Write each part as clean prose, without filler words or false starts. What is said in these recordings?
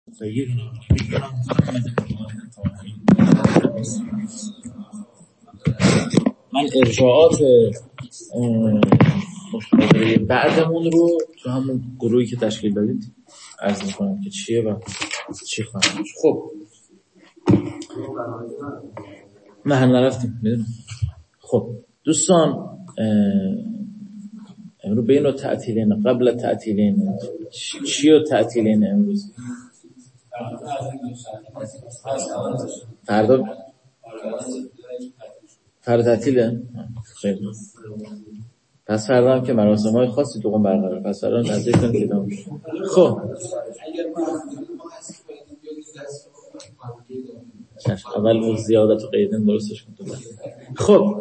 من ارجاعات مشاوره بعدمون رو تو همون گروهی که تشکیل دادید عرض میکنم که چیه و چی خواهد. خب من هم نرفتیم میدونم. خب دوستان امروز بین تعطیلین قبل تعطیلین چی و تعطیلین امروز فردا تعطیله. خیلی پس فردا هم که مراسم‌های خاصی تو قم برقراره، پس فردا نزدیک کنید. خب اول زیادت و قیدن درستش کن. خب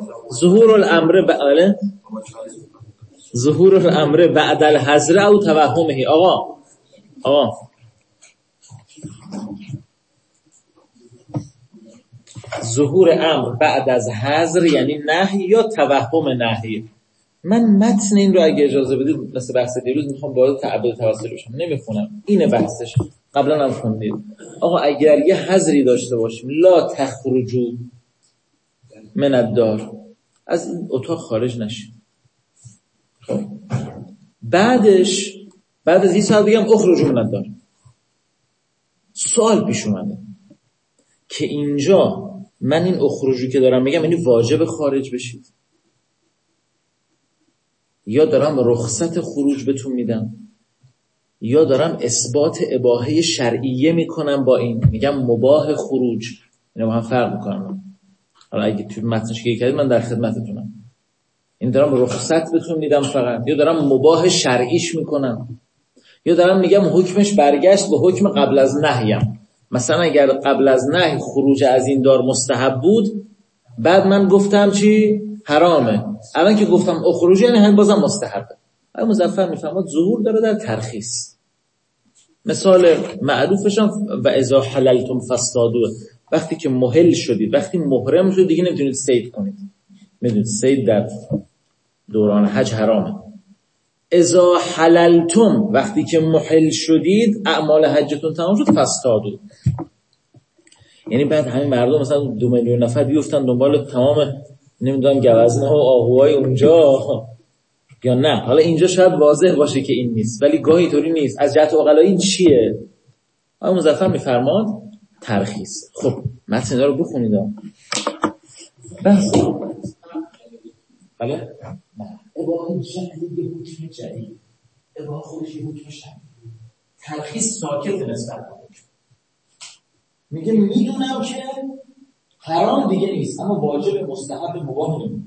ظهور الامر بعد الحظر او توهمه. آقا ظهور امر بعد از حظر یعنی نهی یا توهم نهی. من متن این رو اگه اجازه بدید مثل بحث دیروز میخوام وارد تعبد توسل بشم، نمیخونم، اینه بحثش، قبلا هم خوندید. آقا اگر یه حظری داشته باشیم لا تخرجوا من الدار، از این اتاق خارج نشیم، خب بعد از این ساعت بگم اخرجوا من الدار، سوال پیش اومده که اینجا من این اخرجو که دارم میگم یعنی واجب خارج بشید یا دارم رخصت خروج بهتون میدم یا دارم اثبات اباحه شرعیه میکنم با این میگم مباح خروج، اینا با هم فرق میکنم. حالا اگه توی متنش که کردید من در خدمتتونم، این دارم رخصت بهتون میدم فقط، یا دارم مباح شرعیش میکنم، یا دارم میگم حکمش برگشت به حکم قبل از نهیم. مثلا اگر قبل از نهی خروج از این دار مستحب بود، بعد من گفتم چی؟ حرامه. الان که گفتم اخروج یعنی هم بازم مستحبه. آقای مظفر میفهمد ظهور داره در ترخیص. مثال معروفش هم و اذا حللتم فاصطادوا، وقتی که محل شدید، وقتی محرم شدید دیگه نمیتونید صید کنید. میدونید صید در دوران حج حرامه. اذا حللتم، وقتی که محل شدید اعمال حجتون تمام شد، فاصطادوا، یعنی بعد همین مردم مثلا 2 میلیون نفر بیفتن دنبال تمام نمیدونم گوزنه و آهوهای اونجا یا نه. حالا اینجا شاید واضح باشه که این نیست، ولی گاهی طوری نیست. از جهت عقلایی این چیه؟ آقای مظفر میفرماد ترخیص. خب متن اینا رو بخونید. بس بله نه اباحه شرعی به حکم جدید، اباحه خودش یه حکم شرعی، ترخیص ساکت نسبت به حکم. میگه میدونم که حرام دیگه نیست اما واجب مستحب مباح نمیشه.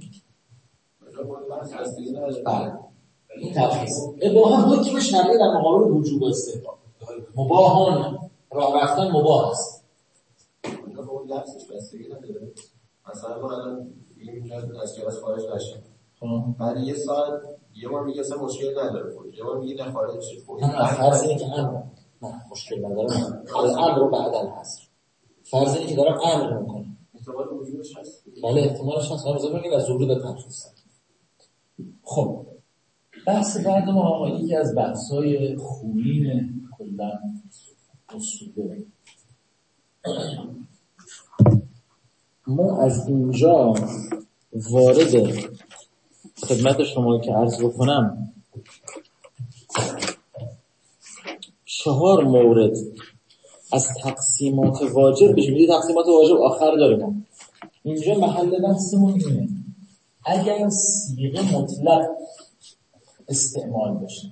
بله این ترخیص. اباحه حکم شرعی در مقابل وجوب و استحباب. مباحان راه رفتن مباح است. اون لفظش بستگی نداره. مثلا ما الان اینجا از کلاس خارج نشیم، بعد یه ساعت یه بار میگه اصلا مشکل نداره، یه بار میگه نه خارج شید. نه فرض اینه که امر نه مشکل نداره، از امر رو بعد الحظر. فرض اینه که دارم امر میکنم، احتمال وجودش هست. بله احتمالش هست. ما بذاریم که از ظهور به ترخیص. خب بحث بعد ما آقا یکی از بحث‌های خوبین کلا اصوله. ما از اینجا وارد خدمت شما که عرض بکنم 4 مورد از تقسیمات واجب بشیم. تقسیمات واجب آخر داریم. اینجا محل بحثمون اینه اگر صیغه مطلق استعمال بشه،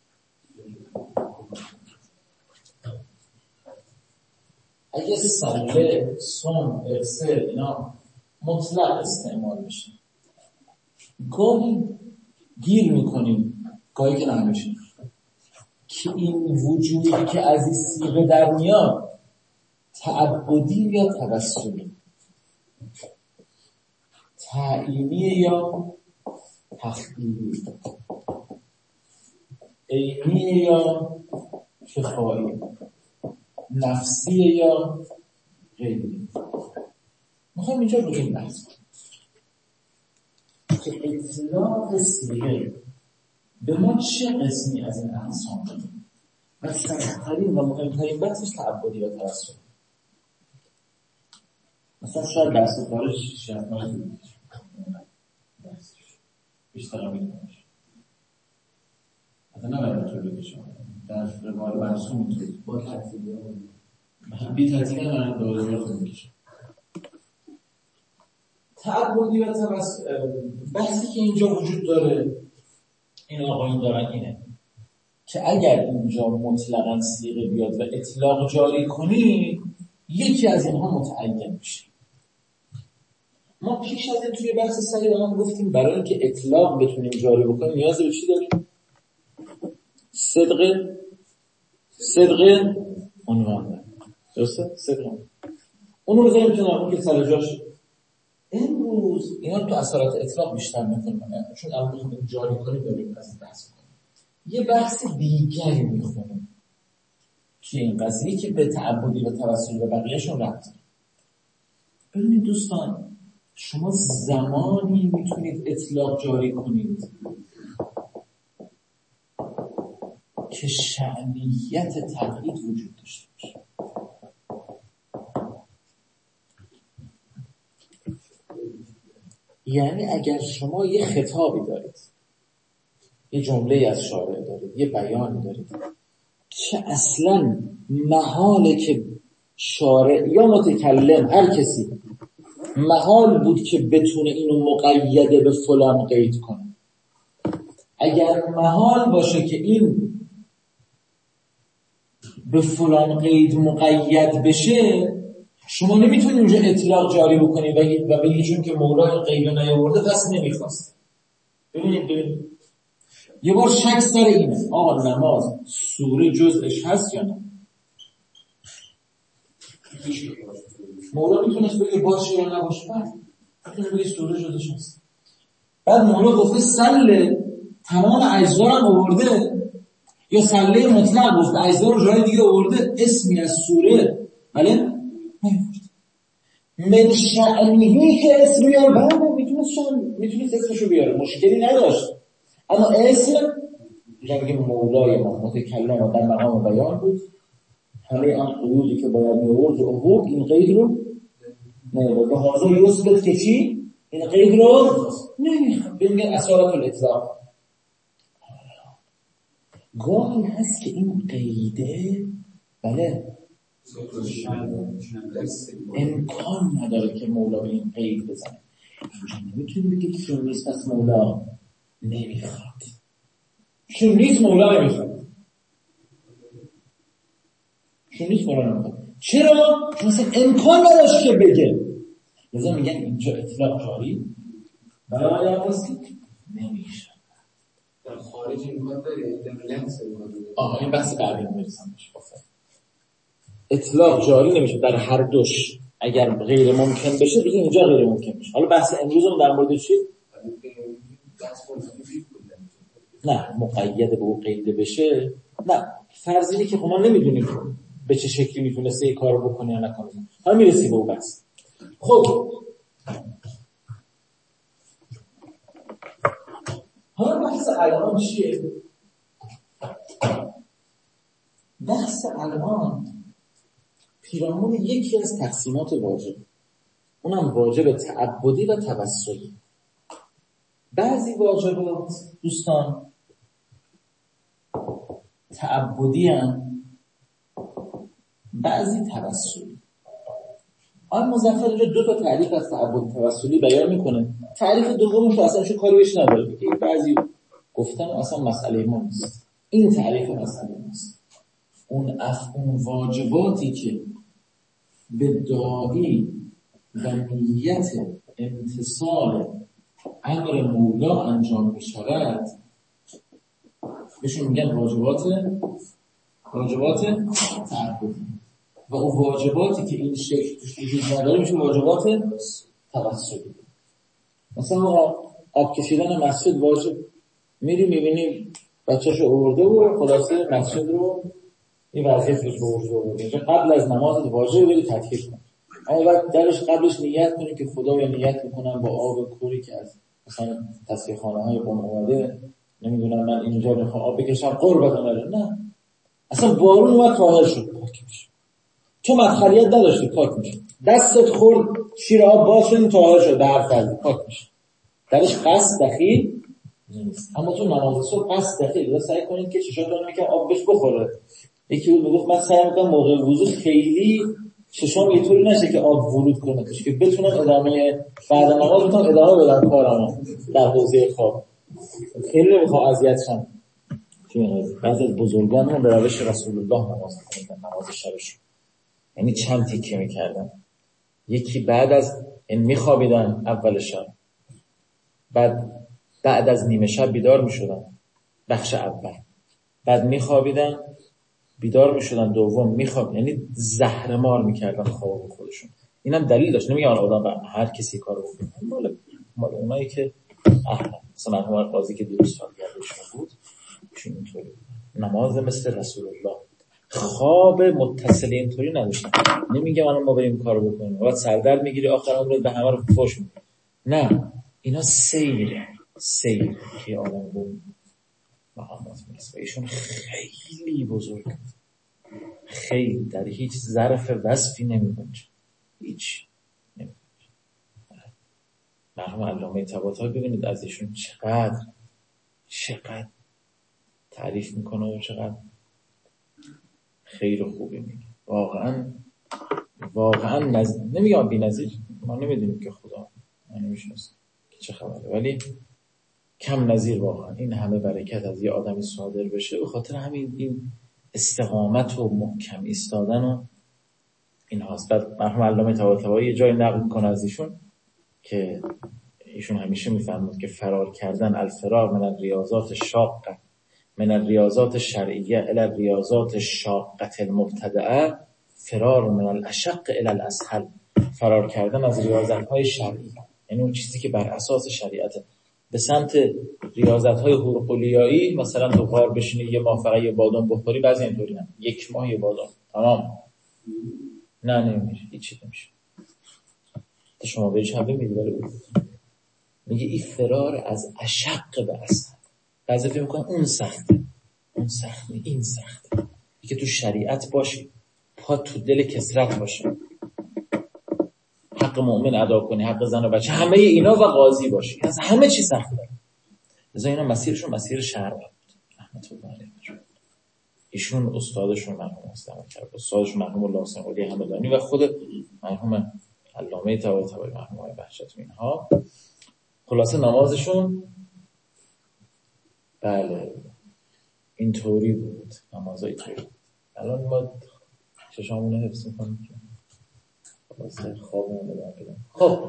اگه صله، صوم، ارسل اینا مطلق استعمال بشه، گاهی گیر میکنیم، گاهی که نمیشه که این وجودی که از این صیغه در میاد تعبدی یا توسلی، تعیینی یا تخییری، عینی یا کفایی، نفسی یا غیری. میخوایم اینجا رو این بحث که اطلاق صیغه به ما چه قسمی از این اقسام داریم. و سخت‌ترین و مهمترین بحثش تعبدی و توسل. مثلا شاید درس خارج شاید نازید بیشتر میکنه حتی نباید تو بکشم در روال برسون میتونید با ترتیبی بی ترتیبی نباید دوازده رو میکشم. تعبدی و بحثی که اینجا وجود داره این آقایون دارن اینه که اگر اینجا مطلقاً صیغه بیاد و اطلاق جاری کنی یکی از اینها متعین میشه. ما پیش از این توی بحث سریع هم گفتیم برای اینکه اطلاق بتونیم جاری بکنیم نیاز به چی داریم؟ صدق عنوان داریم. درسته؟ صدق عنوان. اونو بذاریم کنار اون که سر جاش. امروز اینا رو تو اثرات اطلاق بیشتر میکنیم چون الان میخوایم جاری کنیم داریم از بحث کنیم. یه بحث دیگری میخونیم که این قضیه که به تعبدی و توسل و بقیه‌شون ربط داره. ببینید دوستان شما زمانی میتونید اطلاق جاری کنید که شأنیت تقیید وجود داشته باشه. یعنی اگر شما یه خطابی دارید یه جمله از شارع دارید یه بیانی دارید که اصلا محاله که شارع یا متکلم هر کسی محال بود که بتونه اینو مقیده به فلان قید کنه. اگر محال باشه که این به فلان قید مقید بشه شما نمیتونید اونجا اطلاق جاری بکنید و بگید چون که مولا قید نیاورده پس نمیخواست. ببینید یه بار شک سر اینه آقا نماز سوره جزءش هست یا نه؟ مولا میتونست بگه باشه یا نباشه میتونه بگه سوره جزءش هست. بعد مولا گفته سله تمام اجزا رو آورده یا سله مطلق گفته اجزا رو جای دیگه آورده اسمی از سوره بله نمیورد. من شأنهی که اسم بیاره بله میتونست اسمشو بیاره مشکلی نداشت اما اسم میگه مولای ما متکلم در مقام بیان بود همه آن قیودی که باید میورد و آورد این قید رو نمیورد به حاضر یثبت که چی؟ این قید رو نمیخواد بگه اصالت الاطلاق. گاهی هست که این قیده بله امکان نداره که مولا به این قید بزنه. اینجا نمیتونی بگی چون نیست پس مولا نمیخواد چون نیست مولا نمیخواد چرا؟ چون اصلا امکان نداشت که بگه لذا میگن اینجا اطلاق جاری برای آیا هستی نمیشه. در خارج امکان داره در لمس امکان داره این بحث بعدی میرسم بهش. اطلاق جاری نمیشه در هر دوش اگر غیر ممکن بشه بگیم اینجا غیر ممکن بشه. حالا بحث امروزم در مورد چی؟ نه مقید به او قیده بشه نه فرض اینه که ما نمیدونیم به چه شکلی میتونسته این کارو بکنه یا نکنه. حالا میرسیم به اون بحث. خب حالا بحث الان چیه؟ بحث الان پیرامون یکی از تقسیمات واجب اونم واجب تعبدی و توسلی. بعضی واجبات دوستان تعبدی هم بعضی توسلی. آن مظفر اینجا 2 تعریف از تعبد توسلی بیان میکنه. تعریف دومش اصلا چه کاری بهش نداره که بعضی گفتن اصلا مسئله ما نیست. این تعریف مسئله نیست. اون واجباتی که به داعی و نیت امتصال امر مولا انجام می شود بهشون میگن واجبات تعبدی و اون واجباتی که این شکل توش وجود نداره میشه واجبات توسلی. مثلا آب کشیدن مسجد واجب میری میبینی بچه‌شو آورده و خلاصه مسجد رو این وظیفه رو آورده اینجا قبل از نماز واجب بری تطهیر کن. اما بعد درش قبلش نیت کنی که خدایا نیت میکنم با آب کوری که از مثلا تصفیه خانه‌های قم اومده نمیدونم من اینجا میخوام آب بکشم قربت اومده. نه اصلا بارون اومد طاهر شد، پاک میشه. تو مدخلیت نداشتی، پاک میشه. دستت خورد شیر آب باز شد طاهر شد، در فرض پاک میشه. درش قصد دخیل نیست. اما تو نماز صبح قصد دخیل. سعی کنید که چشاتون یکم آب بهش بخوره. یکی بود میگفت من سعی میکنم موقع وضو خیلی چشام یه طوری نشه که آب ورود کنه که بتونم ادامه بعد نماز بتونم ادامه بدم کارمو در حوزه خواب. خیلی نمیخوام اذیت شم. بعضی از بزرگان هم به روش رسول الله نماز می‌خوندن، نماز شبشون. یعنی چند تیکه می‌کردن. یکی بعد از میخوابیدن اول شب، بعد از نیمه شب بیدار میشدن بخش اول، بعد میخوابیدن بیدار میشدن دوم میخواب، یعنی زهرمار میکردن خواب خودشون. اینم دلیل داشت. نمیگم آدم هر کسی کارو بکنه، مال اونایی که مثلا مرحوم قاضی که 200 سال گردشون بود چون اینطوری نماز مثل رسول الله. خواب متصل اینطوری نداشتن. نمیگم الان ما بریم کارو بکنیم بعد سردرد میگیری آخر عمرت به همه رو فوش میدی. نه، اینا سیره که آدم بود مقامات میرسه. ایشون خیلی بزرگ، خیلی در هیچ ظرف وصفی نمی‌بینه، هیچ نمی‌بینه. مرحوم علامه طباطبایی ببینید از ایشون چقدر تعریف میکنه و چقدر خیر و خوبی میگه. واقعا نمیگم بی‌نظیر، ما نمیدونیم که خدا نمیشناسه که چه خبره، ولی کم نظیر واقعا. این همه برکت از یه آدمی صادر بشه به خاطر همین این استقامت و محکم ایستادن و این هاست. بعد مرحوم علامه طباطبایی یه جای نقل میکنه از ایشون که ایشون همیشه میفرمود که فرار کردن، الفرار من الریاضات الشاقه من الریاضات الشرعیه الی الریاضات الشاقه المبتدعه فرار من الاشق الی الاسهل. فرار کردن از ریاضت‌های شرعی، یعنی اون چیزی که بر اساس شریعته، به سمت ریاضت‌های هورقلیایی. مثلا تو غار بشینی یه ماه فقط یه بادام بخوری، بعضی اینطوری هم 1 ماه یه بادام تمام، نه نمیشه، هیچی نمیشه. تو شما بهش هم بمیدی، ولی میگه این فرار از اشق به اسهل. بعضی فکر می‌کنن اون سخته، این سخته. که تو شریعت باشی، پا تو دل کسرت باشه، حق مؤمن ادا کنی، حق زن و بچه، همه اینا و قاضی باشی، از همه چی سخته. لذا اینا مسیرشون مسیر شرع بود. رحمت الله علیه. ایشون استادشون مرحوم اسلام کرد، استادشون مرحوم الله حسین قلی همدانی و خود مرحوم علامه طباطبایی، مرحوم آقای بهجت، اینها. خلاصه نمازشون بله اینطوری بود، نمازای طوری بود. الان ما چشامون رو حفظ میکنیم که خلاصه خوابمون رو بدیم. خب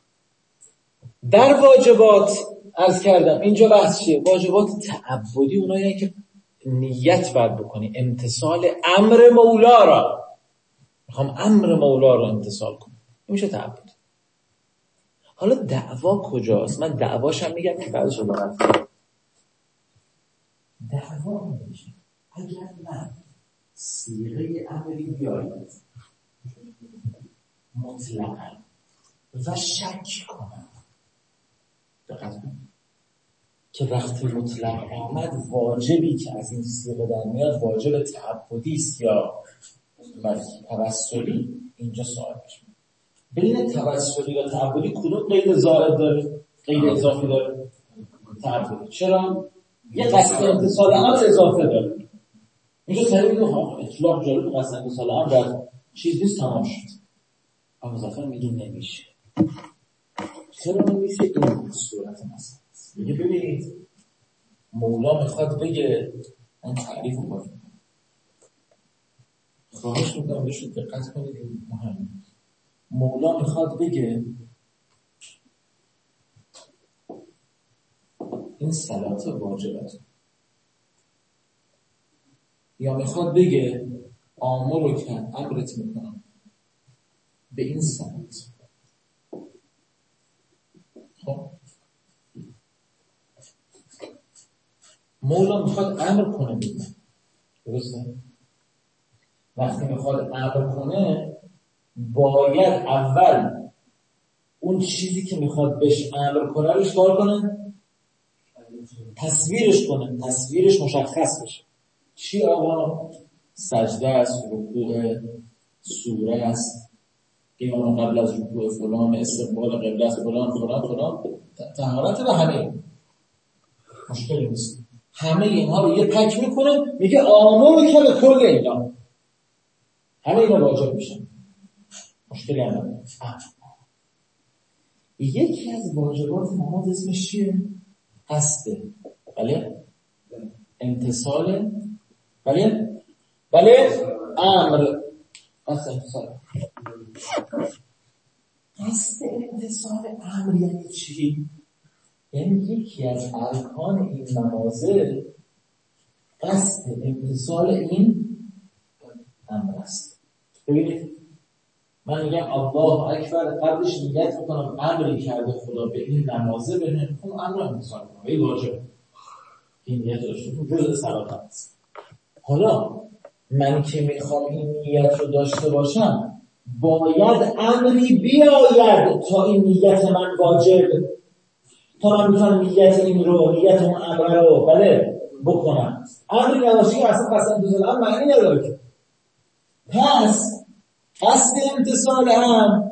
در واجبات عرض کردم اینجا بحث چیه؟ واجبات تعبدی اونایی که نیت باید بکنی امتثال امر مولا را. میخوام امر مولا را امتثال کنم، این میشه تعبد. حالا دعوا کجاست؟ من دعواشم میگم که بعدش رو برم. دعوا میشه اگر من صیغه امری بیاید مطلقا و شک کنم، دقیقا که وقتی مطلق آمد واجبی که از این صیغه در میاد واجب تعبدی است یا توسلی، اینجا سوال میشه. بین توسلی و تعبدی کدوم قید زائد داره؟ قید اضافی داره؟ تعبدی. چرا؟ یه قصد امتصال امر اضافه داره. اینجا سریع میگه اطلاق جالب قصد امتصال امر در چیز نیست، تمام شد. اما مظفر میگه نمیشه. چرا نمیشه؟ این صورت مثلا میگه ببینید مولا میخواد بگه، من تعریف میکنم، خواهش میکنم بهشون دقت کنید، این مهمه. مولا میخواد بگه این صلات واجبت، یا میخواد بگه آمر کن امرت میکنم به این صلات. خب مولا میخواد امر کنه بگه، درسته؟ وقتی میخواد امر کنه باید اول اون چیزی که میخواد بهش امر کنه رو چکار کنه؟ تصویرش کنه، تصویرش مشخص بشه. چی آقا؟ سجده است، رکوع سوره است، قیام قبل از رکوع فلان، استقبال قبله است، فلان طهارت به همه مشکلی نیست. همه اینها رو یه پک میکنه، میگه آمر که به کل اینا، همه اینا واجب میشن، مشکلی هم نداره. یکی از واجبات نماز اسمش چیه؟ قصده. بله؟ امتصال. بله؟ امر. قصد امتصال امر یعنی چی؟ یعنی یکی از ارکان این نمازه قصد امتصال این امر است. ببینید من میگم الله اکبر، قبلش نیت میکنم امری کرده خدا به این نمازه ببینید اون امر رو امتصال کنم، این واجب، این نیت داشته جزء صلات است. حالا من که میخوام این نیت رو داشته باشم باید امری بیاید تا این نیت من واجب، تا من میتونم نیت این رو، نیت اون امر رو بله بکنم. امری نباشه اصلا قصد امتصال امر معنی نداره که. پس قصد امتصال امر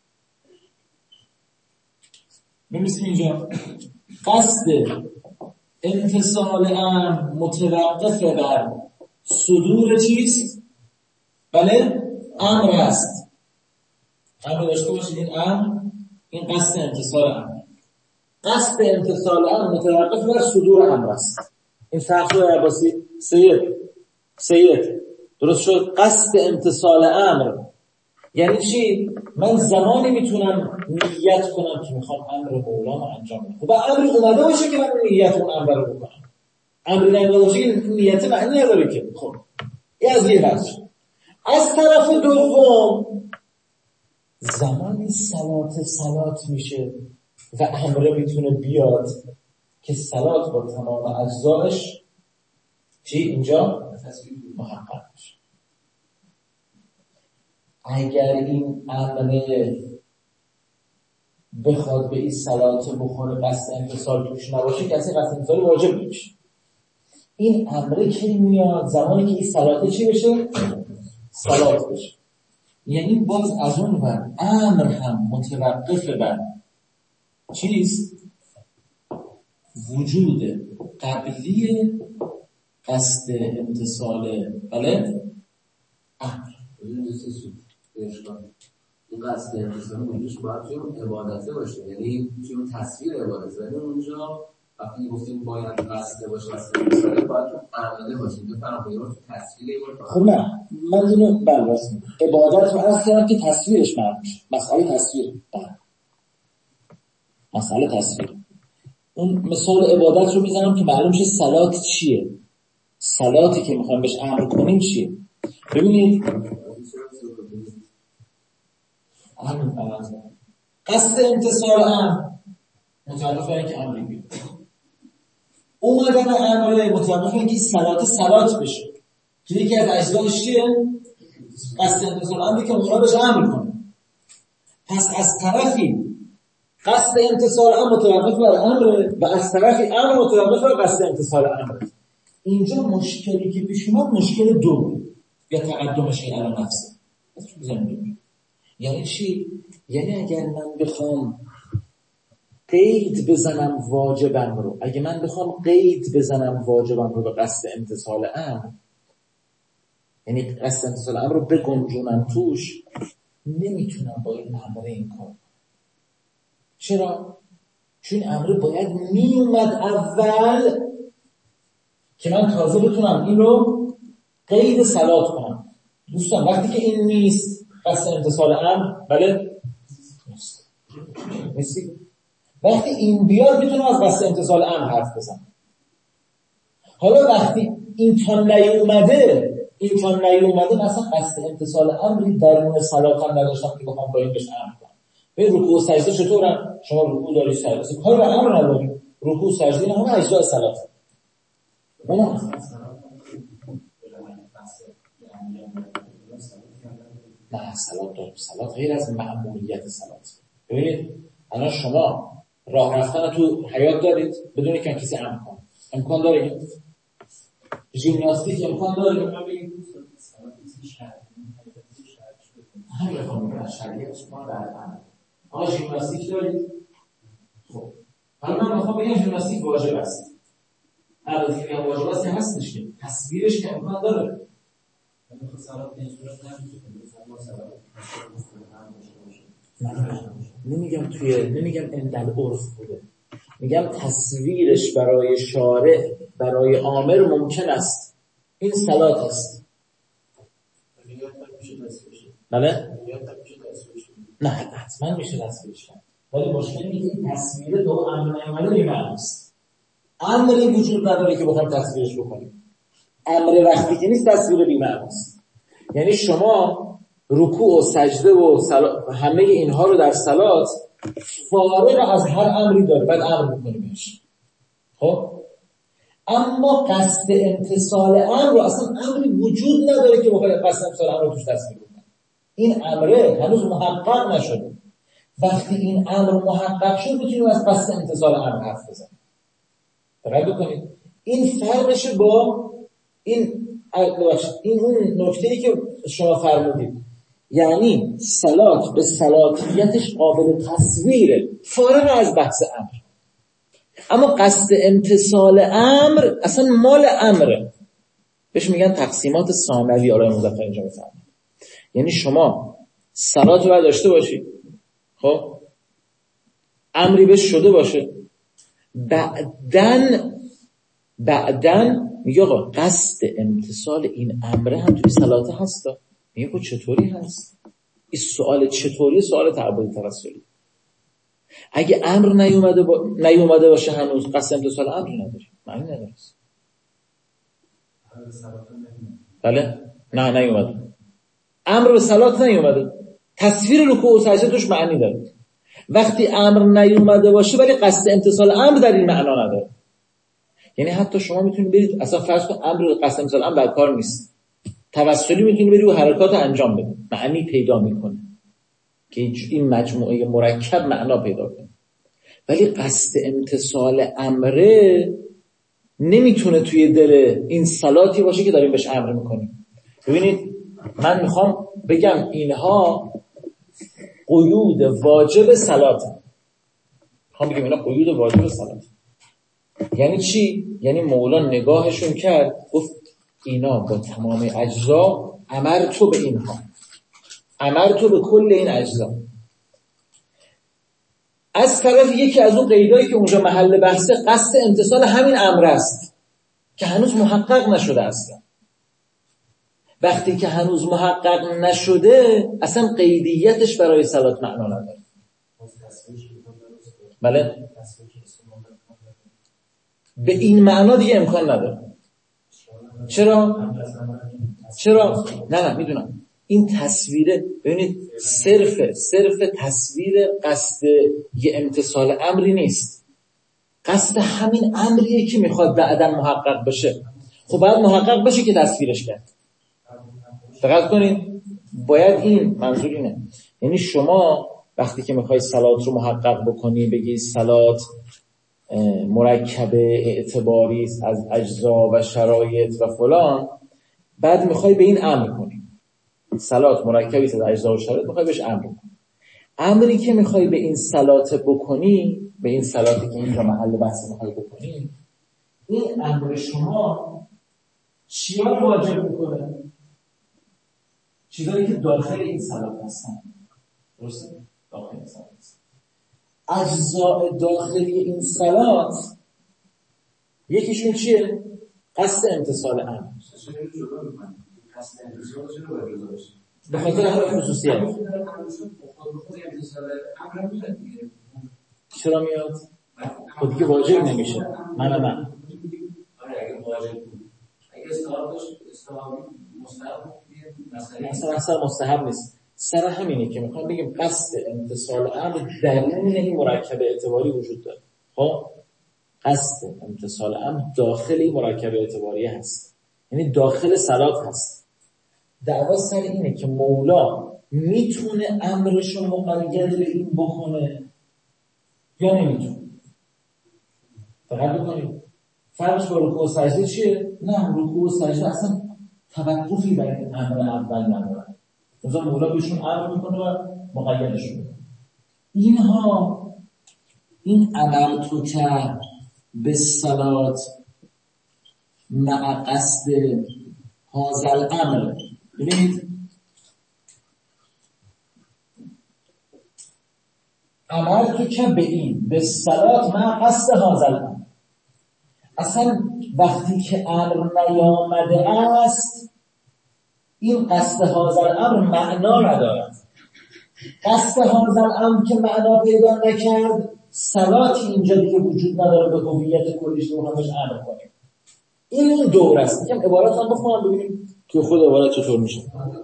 بمیسیم اینجا، قصد امتصال امر متوقف بر صدور چیست؟ بله؟ امر است. امر داشته باشید این امر، این قصد امتصال امر. قصد امتصال امر متوقف بر صدور امر است. این فرق رو عباسی سید درست شد. قصد امتصال امر یعنی چی؟ من زمانی میتونم نیت کنم که میخوام امر مولا رو انجام بدم. خب امر اومده باشه که من نیت اون امر رو بکنم. امر نمیده باشه که نیت معنی نداره که. خب این از یه بحث. از طرف دوم زمانی صلات میشه و امر میتونه بیاد که صلات با تمام اجزایش چی اینجا محقق میشه. اگر این امر بخواد به این صلات بخوره قصد امتصال توش نباشه کسی قصد امتصال واجب نمیشه. این امره که میاد زمانی که این صلات چی بشه؟ صلات بشه. یعنی باز از اون ور امر هم متوقف بر چیست؟ وجود قبلی قصد امتصال بله؟ امر. این قصد امتصال وجودش باید چون عبادته باشه، یعنی چون تصویر عبادته، ولی اونجا وقتی گفتیم باید قصد باشه قصد امتصال باید چون عمله باشه، اینجا فرامویه رو تصویر عبادت. خب نه من اینو بلوازم عبادت رو از کنم که تصویرش معلوم میشه. مسئله تصویر. اون مثال عبادت رو میزنم که معلوم شه صلات چیه، صلاتی که میخوایم بهش امر کنیم چیه. ببینید قصد امتصال امر متوقف بر اینکه امری بیاد، اومدن امر متوقف بر اینکه صلات بشه که یکی از اجزاش چیه؟ قصد امتصال امری که اونا بهش امر کنه. پس از طرفی قصد امتصال امر متوقف بر امر و از طرفی امر متوقف بر قصد امتصال امر. اینجا مشکلی که پیش اومد مشکل دو یا تقدم شیء علی نفسه. یعنی چی؟ یعنی اگر من بخوام قید بزنم واجبم رو، اگه من بخوام قید بزنم واجبم رو به قصد امتصال امر، یعنی قصد امتصال امر رو بگنجونم توش، نمیتونم با این امر این کار. چرا؟ چون امر باید میومد اول که من تازه بتونم این رو قید صلات کنم. دوستان وقتی که این نیست قصد امتصال امر بله نیستی. وقتی این بیاد میتونم از قصد امتصال امر حرف بزنم. حالا وقتی این تا نیومده مثلا قصد امتصال امری درون صلات هم نداشتم که بخوام با این بهش امر کنم. به رکوع و سجده چطورن؟ شما رکوع داری سجده کار به امر نداری. رکوع و سجده اینا همه اجزای صلات. نه صلات غیر از مأموریت صلات. ببینید الان شما راه رفتن تو حیات دارید بدون که کسی امر کنه. امکان داره؟ ژیمناستیک امکان داره؟ همین رو میگن شریعت ما در امر. آقا ژیمناستیک دارید؟ خب حالا من میخوام بگم ژیمناستیک واجب است. البته که میگم واجب است هستش که تصویرش که امکان داره. خب سلام اینجوریه نمیگم اندل عرف بوده، میگم تصویرش برای شارع برای آمر ممکن است. این صلات است. بله؟ نه حتما میشه تصویرش کرد، ولی مشکل اینه که این تصویر دو امر نیامده بی‌معنی است. امری وجود نداره که بخوام تصویرش بکنیم. امر وقتی که نیست تصویر بی‌معنی است. یعنی شما رکوع و سجده و همه اینها رو در صلات فارغ از هر امری داره، بعد امر میکنی بهش. خب اما قصد امتصال امر رو اصلا امری وجود نداره که بخواد قصد امتصال امر رو توش تصویر کنه. این امره هنوز محقق نشده. وقتی این امر محقق شد میتونیم از قصد امتصال امر حرف بزنیم. دقت بکنید این فرقش با این اون نکته‌ای که شما فرمودید، یعنی صلات به صلاتیتش قابل تصویره فارغ از بحث امر. اما قصد امتصال امر اصلا مال امره، بهش میگن تقسیمات ثانوی. آقای مظفر اینجا میفهمید یعنی شما صلات رو باید داشته باشید، خب امری بهش شده باشه، بعدن میگه آقا قصد امتصال این امره هم توی صلات هست. میگه خب چطوری هست؟ این سوال چطوری؟ سوال تعبدی توسلی. اگه امر نیومده باشه هنوز قصد امتصال امر نداری، معنی نداره. بله؟ نه نیومده. امر به صلات نیومده. تصویر رکوع و سجده توش معنی داره. وقتی امر نیومده باشه ولی قصد امتصال امر در این معنا نداره. یعنی حتی شما میتونید برید اصلا فرض کن امر قصد امتصال امر در کار نیست، توسلی میتونید برید و حرکات انجام بدید، معنی پیدا میکنه که این مجموعه مرکب معنا پیدا کنه. ولی قصد امتصال امره نمیتونه توی دل این صلاتی باشه که داریم بهش امر میکنیم. ببینید من میخوام بگم اینها قیود واجب صلات. میخوام بگم اینا قیود واجب صلات. یعنی چی؟ یعنی مولا نگاهشون کرد گفت اینا با تمام اجزا امرتو به اینها، امرتو به کل این اجزا. از طرف یکی از اون قیدایی که اونجا محل بحثه قصد امتصال همین امر است که هنوز محقق نشده اصلا. وقتی که هنوز محقق نشده اصلا قیدیتش برای صلات معنا نداره. بله؟ به این معنا دیگه امکان نداره. چرا؟ نه میدونم این تصویره. ببینید صرف تصویر قصد یه امتصال امری نیست، قصد همین امریه که میخواد بعداً محقق بشه. خب باید محقق بشه که تصویرش کرد. دقت کنید باید این منظور اینه. یعنی شما وقتی که میخوای صلات رو محقق بکنی بگی صلات مرکب اعتباری است از اجزا و شرایط و فلان، بعد میخوای به این امر کنی صلات مرکبی است از اجزا و شرایط، میخوای بهش امر کنی. امری که میخوای به این صلات بکنی، به این صلاتی که اینجا محل بحث میخوای بکنی، این امر شما چیا رو واجب میکنه؟ چیزایی که داخل این صلات هستن. درسته؟ داخل این صلات هستن. اجزاء داخلی این صلات یکیشون چیه؟ قصد امتصال امر. به خاطر همین خصوصیت. چرا میاد؟ خب دیگه واجب نمیشه. من اگه واجب بود اگه استحابی مستحب مستحب نیست. سر همینه که میخوام بگیم قصد امتصال امر درون این مرکب اعتباری وجود داره. خب قصد امتصال امر داخل این مرکب اعتباری هست، یعنی داخل صلات هست. دعوا سر اینه که مولا میتونه امرشو مقید به این بکنه یا نمیتونه. فقط بکنید فرقش با رکوع و سجده چیه؟ نه رکوع و سجده اصلا توقفی بر این امر اول ندارن. مثلا مولا بهشون امر میکنه و مقیدشون میکنه. اینها این امرتو که به صلات مع قصد هذا الامر، ببینید امرتو که به این به صلات مع قصد هذا الامر، اصلا وقتی که امر نیامده است این قصد هذا الامر معنا ندارد. قصد هذا الامر که معنا پیدا نکرد، صلاتی اینجا دیگه وجود نداره به هویت کلیش رو همش امر کنیم. این اون دور است. میگم عبارات هم بخونم ببینیم که خود عبارات چطور میشه.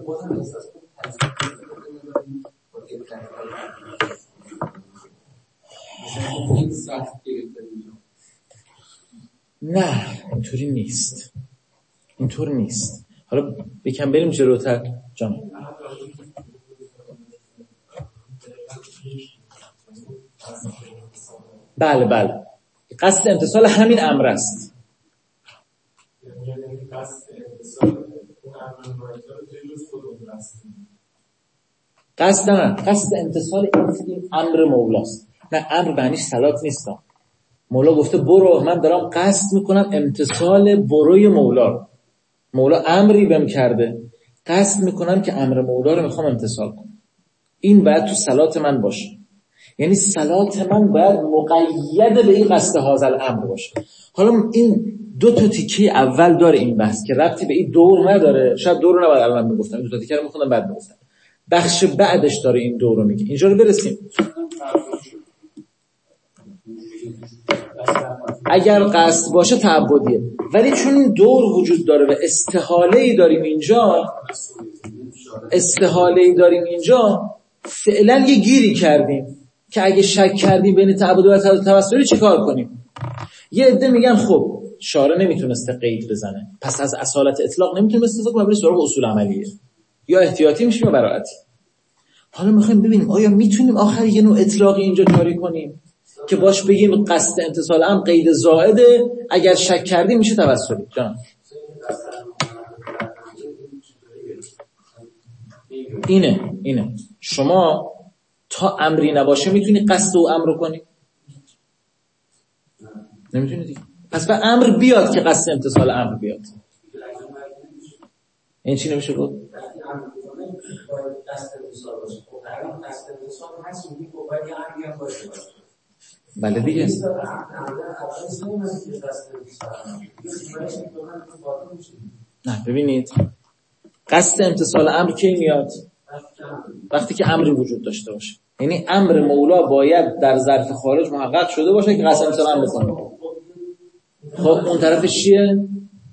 نه اینطوری نیست، اینطور نیست. حالا بکن بریم جلوتر جان. بله بله، قصد امتصال همین امر است. قصد امتصال این امر مولاست. نه امر معنیش صلات نیست. مولا گفته برو، من دارم قصد میکنم امتصال بروی مولا. مولا امری بهم کرده، قصد میکنم که امر مولا رو میخوام امتصال کنم. این باید تو صلات من باشه. یعنی صلات من باید مقید به این قصد هذا الامر باشه. حالا این دو تا تیکه اول داره این بحث که ربطی به این دور نداره. شاید دور رو نباید الان میگفتم، این دو تا تیکه رو میخوندم بعد میگفتم. بخش بعدش داره این دور رو میگه. اینجا رو برسیم. اگر قصد باشه تعبدیه، ولی چون این دور وجود داره و استحاله‌ای داریم اینجا فعلا یه گیری کردیم که اگه شک کردیم بین تعبدی و توسلی چی کار کنیم. یه عده میگن خب شارع نمیتونسته قید بزنه، پس از اصالت اطلاق نمیتونیم استفاده کنیم، بریم سراغ اصول عملیه، یا احتیاطی میشیم یا براعتی. حالا میخوایم ببینیم آیا میتونیم آخر یه نوع اطلاقی اینجا جاری کنیم که باش بگیم قصد امتصال امر قید زائده، اگر شک کردیم میشه توسلی. جان اینه شما تا امری نباشه میتونی قصد و امر کنی؟ نمیتونی دیگه. پس به امر بیاد که قصد امتصال امر بیاد. این چی نمیشه گفت؟ بله دیگه. نه ببینید قصد امتصال امر کی میاد؟ وقتی که امری وجود داشته باشه. یعنی امر مولا باید در ظرف خارج محقق شده باشه که قصد امتصال امر بکنه. خب اون طرفش چیه؟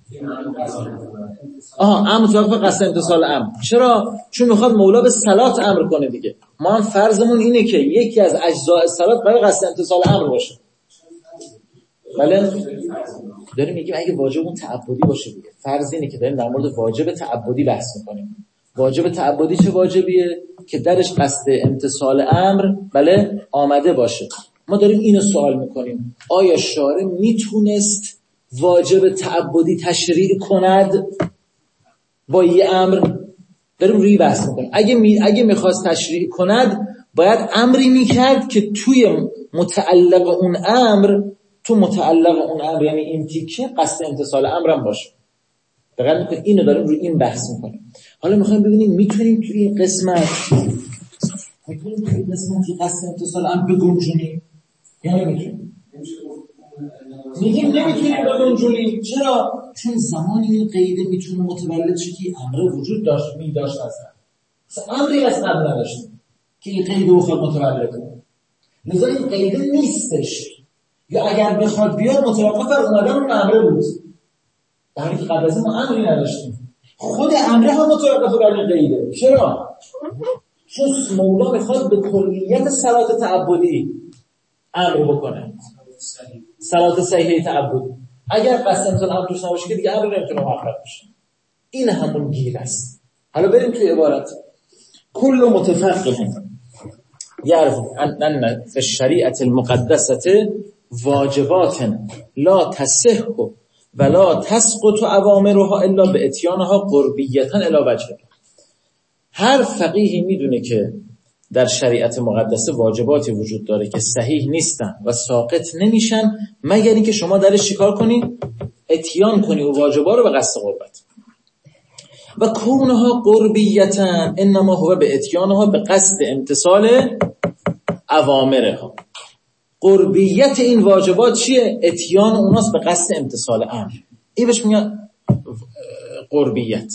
امر توقف قصد امتصال امر. چرا؟ چون میخواد مولا به صلات امر کنه دیگه. ما هم فرضمون اینه که یکی از اجزاء صلات باید قصد امتصال امر باشه. بله؟ داریم میگیم اگه واجب اون تعبدی باشه دیگه. فرض اینه که داریم در مورد واجب تعبدی بحث میکنیم. واجب تعبدی چه واجبیه؟ که درش قصد امتصال امر بله آمده باشه. ما داریم اینو سوال میکنیم آیا شارع میتونست واجب تعبدی تشریع کند با یه امر؟ داریم روی بحث میکنیم. اگه میخواست تشریع کند باید امری میکرد که توی متعلق اون امر یعنی این تیکه قصد امتصال امرم باشه. دقیق میکنیم. اینو داریم روی این بحث میکنیم. حالا میخوایم ببینیم میتونیم توی این قسمت قصد امتصال امر بگنجونیم یا نمیتونیم؟ میگیم نمیتونیم بگنجونیم. چرا؟ چون زمانی این قیده میتونه متولد شه که امر وجود داشت اصلا امری از قبل نداشتیم که این قیده بخواد متولد کنه. لذا این قیده نیستش، یا اگر بخواد بیاد متوقف بر اومدن اون امره بود، در حالی که قبل از ما امری نداشتیم. خود امره هم متوقف بر این قیده. چرا؟ چون مولا میخواد به کلیت صلات تعبدی امر بکنه، صلات صحیحه تعبدی. اگر قصد امتصال امر توش نباشه که دیگه امر نمیتونه محقق بشه. این همون گیر است. حالا بریم توی عبارت. کل متفقه یعرف ان فی الشریعه المقدسه واجبات لا تصح ولا تسقط اوامرها الا باتیانها قربیتا الی وجه. هر فقیهی میدونه که در شریعت مقدسه واجباتی وجود داره که صحیح نیستن و ساقط نمیشن مگر اینکه شما درش چیکار کنی؟ اتیان کنی و واجبا رو به قصد قربت. و کونها قربیتا انما هو به اتیانها به قصد امتثال اوامرها. قربیت این واجبات چیه؟ اتیان اوناست به قصد امتثال امر. این بهش میگن قربیت.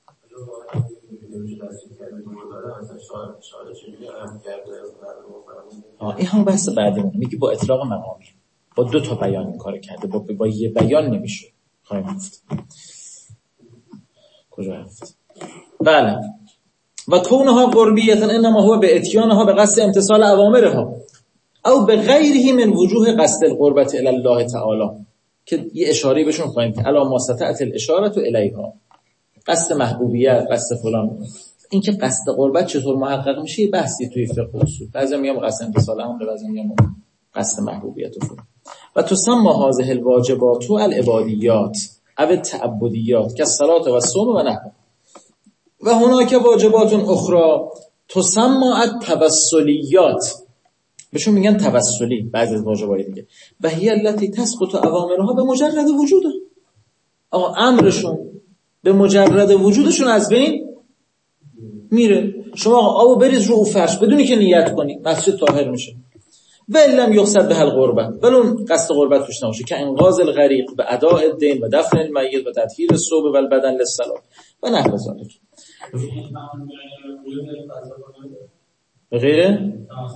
این هم بحث بعدیمون میگه با اطلاق مقامی با 2 تا بیان این کار کرده، با یه بیان نمیشه. خواهیم گفت کجا رفت؟ بله. و کونها قربیتا انما هو به اتیانها به قصد امتثال اوامرها او به غیره من وجوه قصد القربت الی الله تعالی، که یه اشاره بهشون خواهیم که الا ما استطعت الاشاره الیها، قصد محبوبیت، قصد فلان. این که قصد قربت چطور محقق میشه یه بحثی توی فقه و اصول. بعضی میگن قصد امتثال امر، بعضی میگن قصد محبوبیت و فلان. و تسمى هذه الواجبات العبادیات او التعبدیات كالصلاة و الصوم و نحوه. و هناک واجبات اخرى تسمى التوسلیات، بهشون میگن توسلی بعضی از واجبات دیگه. و هی التي تسقط اوامرها به مجرد وجوده. آقا امرشون به مجرد وجودشون از بین میره. شما آقا آبو بریز رو فرش بدونی که نیت کنی، مسجد طاهر میشه. و لم یقصد به القربت، ولون قصد قربت توش نباشه، که انقاذ الغریق به اداء الدین و دفن المیت و تطهیر الثوب و البدن للصلاة و نحو ذلک. به غیره؟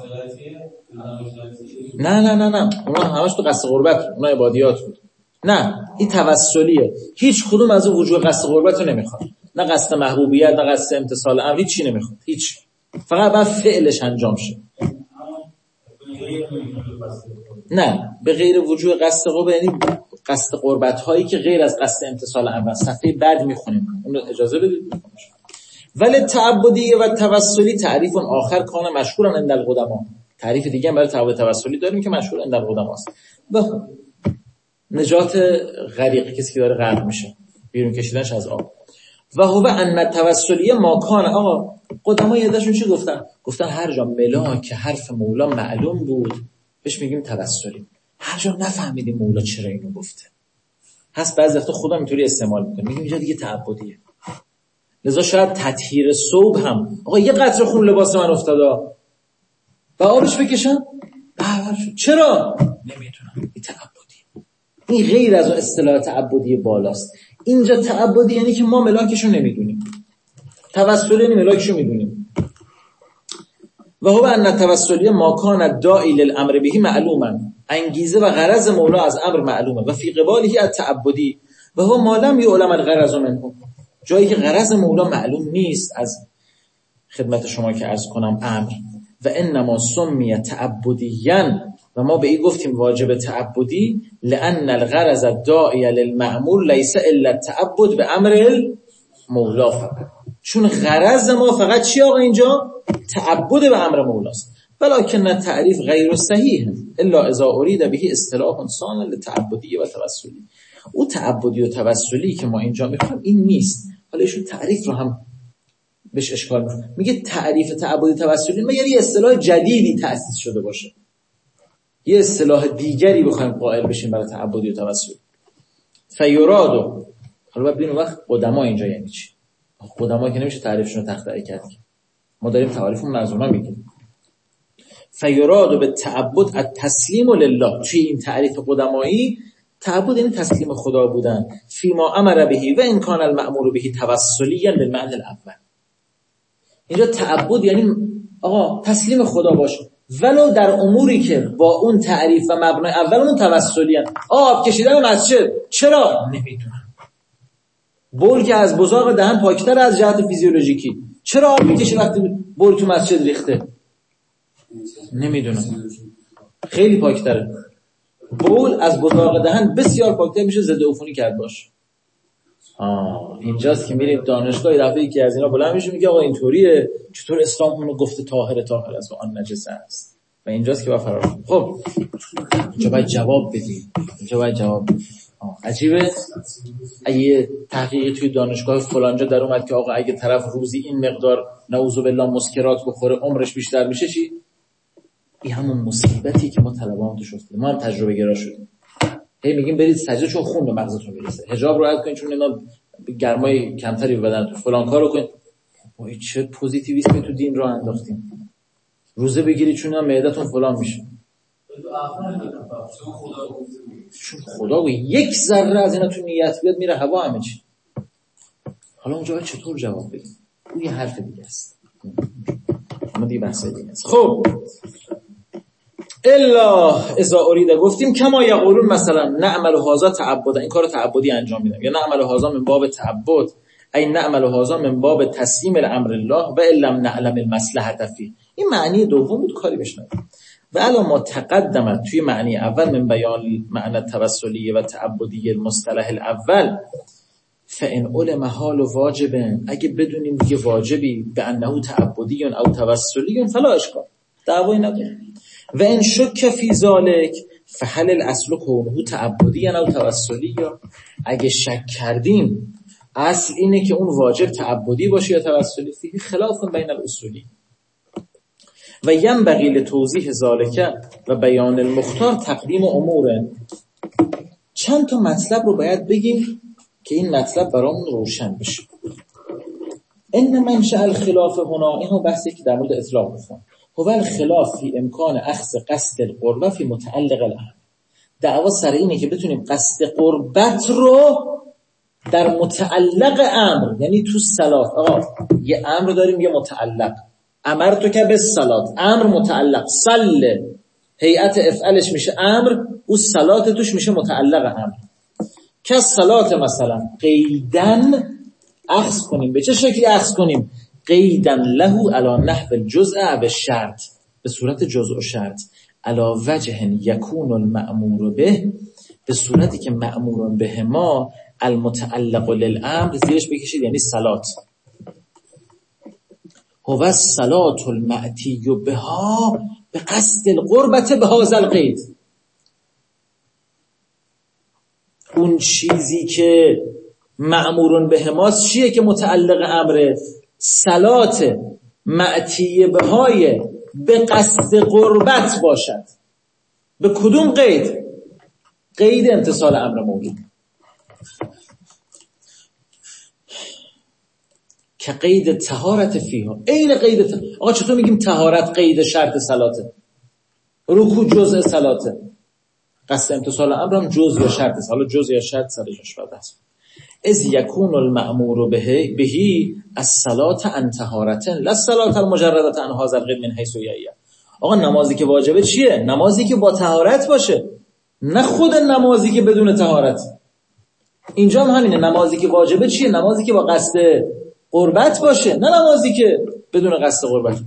نه اونا همش تو قصد قربت، اونا عبادیات بود. نه این توسلیه. هیچ کدوم از اون وجوه قصد قربت رو نمیخواد. نه قصد محبوبیت، نه قصد امتثال امر، هیچ چی نمیخواد. هیچ. فقط باید فعلش انجام شه. نه به غیر وجوه قصد قربت یعنی قصد قربت هایی که غیر از قصد امتثال امر. صفحه بعد میخونیم، اون رو اجازه بدید. ولی تعبدی و توسلی تعریف آخر کان مشهورن عند القدما. تعریف دیگه هم برای تعبد توسلی داریم که مشهور عند القدما است. نجات غریق، کسی که داره غرق میشه، بیرون کشیدنش از آب. و هو ان التوسلی ما کان. آقا قدما یادشون چی گفتن هر جا ملاک حرف مولا معلوم بود بهش میگیم توسلی. هر جا نفهمیدیم مولا چرا اینو گفته، هست بعضی وقتا خودم اینطوری استعمال میکنه، میگیم اینجا دیگه تعبدیه. لذا شاید تطهیر ثوب هم، آقا یه قطره خون لباس من افتاده و آبش بکشم چرا نمیتونم، این تعبدیه. این غیر از اون اصطلاح تعبدی بالاست. اینجا تعبدی یعنی که ما ملاکشو نمیدونیم، توسلی یعنی ملاکشو میدونیم. و هو ان التوسلی ما کان الداعی للامر به معلوما، انگیزه و غرض مولا از امر معلومه. و فی قباله التعبدی و هو ما لم یعلم الغرض منه، جایی که غرض مولا معلوم نیست از خدمت شما که عرض کنم امر. و انما سمی تعبدیاً، و ما به این گفتیم واجب تعبدی، لان الغرض الداعی للمأمور لیس الا التعبد به امر المولا فقط. چون غرض ما فقط چی آقا اینجا؟ تعبد به امر مولاست. ولکن تعریف غیر صحیح الا اذا اريد به اصطلاح ثان للتعبدی و توسلی. او تعبدی و توسلی که ما اینجا میخوایم این نیست. حالا ایشون تعریف رو هم بهش اشکال میکنه، میگه تعریف تعبدی توسلی مگر یه اصطلاح جدیدی تأسیس شده باشه، یه اصطلاح دیگری بخوایم قائل بشیم برای تعبدی و توسلی. فیرادو، حالا ببینیم وقت قدما اینجا یعنی چی. قدما که نمیشه تعریفشون رو تخطئه کرد، ما داریم تعریفمون از اونا میگیم. فیرادو به تعبد التسلیم لله. چی این تعریف قدمایی؟ تعبد یعنی تسلیم خدا بودن. فیما امر بهی و ان کان المأمور بهی توسلیا بالمعنی الاول. اینجا تعبد یعنی آقا تسلیم خدا باش، ولو در اموری که با اون تعریف و مبنای اولمون توسلی ان. آب کشیدن مسجد چرا نمیدونم، بول که از بزاق دهن پاکتر از جهت فیزیولوژیکی، چرا آب میکشه وقتی بول تو مسجد ریخته نمیدونم، خیلی پاکتره. بول از بزاق دهن بسیار پاکتر میشه ضد عفونی کرد باش. اینجاست که میریم دانشگاه، دفعه یکی از اینا بلند میشه میگه آقا اینطوریه، چطور اسلام اونو گفته طاهر است و آن نجس است. و اینجاست که با فرار. خب اینجا باید جواب بدیم. عجیبه. اگه تحقیقی توی دانشگاه فلانجا در اومد که آقا اگه طرف روزی این مقدار نعوذ بالله مسکرات بخوره عمرش بیشتر میشه چی؟ این همون مصیبتی که ما طلبه‌ام توش افتادیم. ما هم تجربه گرا شدیم. هی میگیم برید سجده چون خون به مغزتون میرسه، حجاب رو رعایت کنید چون اینا گرمای کمتری به بدنتون، فلان کارو کنید. وای چه پوزیتیویسمی تو دین راه انداختیم. روزه بگیرید چون معدتون فلان میشه. چون خدا گفت یک ذره از اینا تو نیت بیاد میره هوا همه چی. حالا اونجا چطور جواب بدیم؟ اون یه حرف دیگه است. اما دیگه بحث دیگه است. خب الا اذا اريد گفتیم کما یقولون مثلا نعمل هذا تعبدا، این کارو تعبدی انجام میدم، یا نعمل هذا من باب تعبد ای نعمل هذا من باب تسلیم الامر الله و ان لم نعلم المصلحه فيه. این معنی دوم بود، کاری بهش نداریم. و الا ما تقدمت توی معنی اول من بیان معنی توسلی و تعبدی المصطلح الاول فان علم حال واجب، اگه بدونیم دیگه واجبی به انه تعبدی او توسلی فلا اشکال، دعوایی نداره. و ان شک فی ذلک فهل الاصل کونه تعبدی او توسلی، یا اگه شک کردیم اصل اینه که اون واجب تعبدی باشه یا توسلی، فيه خلاف بین الاصولی. و ینبغی لتوضیح ذالک و بیان المختار تقدیم امور. چند تا مطلب رو باید بگیم که این مطلب برامون روشن بشه. ان منشأ الخلاف هنا، اینو بحثی که در مورد اطلاق گفتم، هو الخلاف فی امکان اخذ قصد القربه فی متعلق الامر. دعوا سر اینه که بتونیم قصد قربت رو در متعلق امر، یعنی تو صلات، آقا یه امر داریم یه متعلق، امرتو که به صلات، امر متعلق، صل هیئت افعلش میشه امر، او صلات توش میشه متعلق امر. که صلات مثلا قیدن اخذ کنیم، به چه شکلی اخذ کنیم؟ قیدن له علی نحو الجزء و شرط، به صورت جزء و شرط، علی وجه یکون المأمور به، به صورتی که مأمور به ما المتعلق للامر زیرش بکشید، یعنی صلات. هو الصلاة المأتی بها به قصد القربت به هذا القید. اون چیزی که مأمورون به ماست چیه که متعلق امره؟ صلات مأتی بهای به قصد قربت باشد. به کدوم قید؟ قید امتصال امر موجود، که قید طهارت فیها، این قید آقا چطور میگیم طهارت قید شرط صلاته؟ رکوع جزء صلاته، قصد امتصال امر هم جزء یا شرط، حالا جزء یا شرط سر جاش بعد است. از یکون المأمور بهی الصلاة عن طهارت لا الصلاة المجردة عن هذا القید من حیث یعیه. آقا نمازی که واجبه چیه؟ نمازی که با طهارت باشه، نه خود نمازی که بدون طهارت. اینجا هم همینه، نمازی که واجبه چیه؟ نمازی که با قصد قربت باشه، نه نمازی که بدون قصد قربت.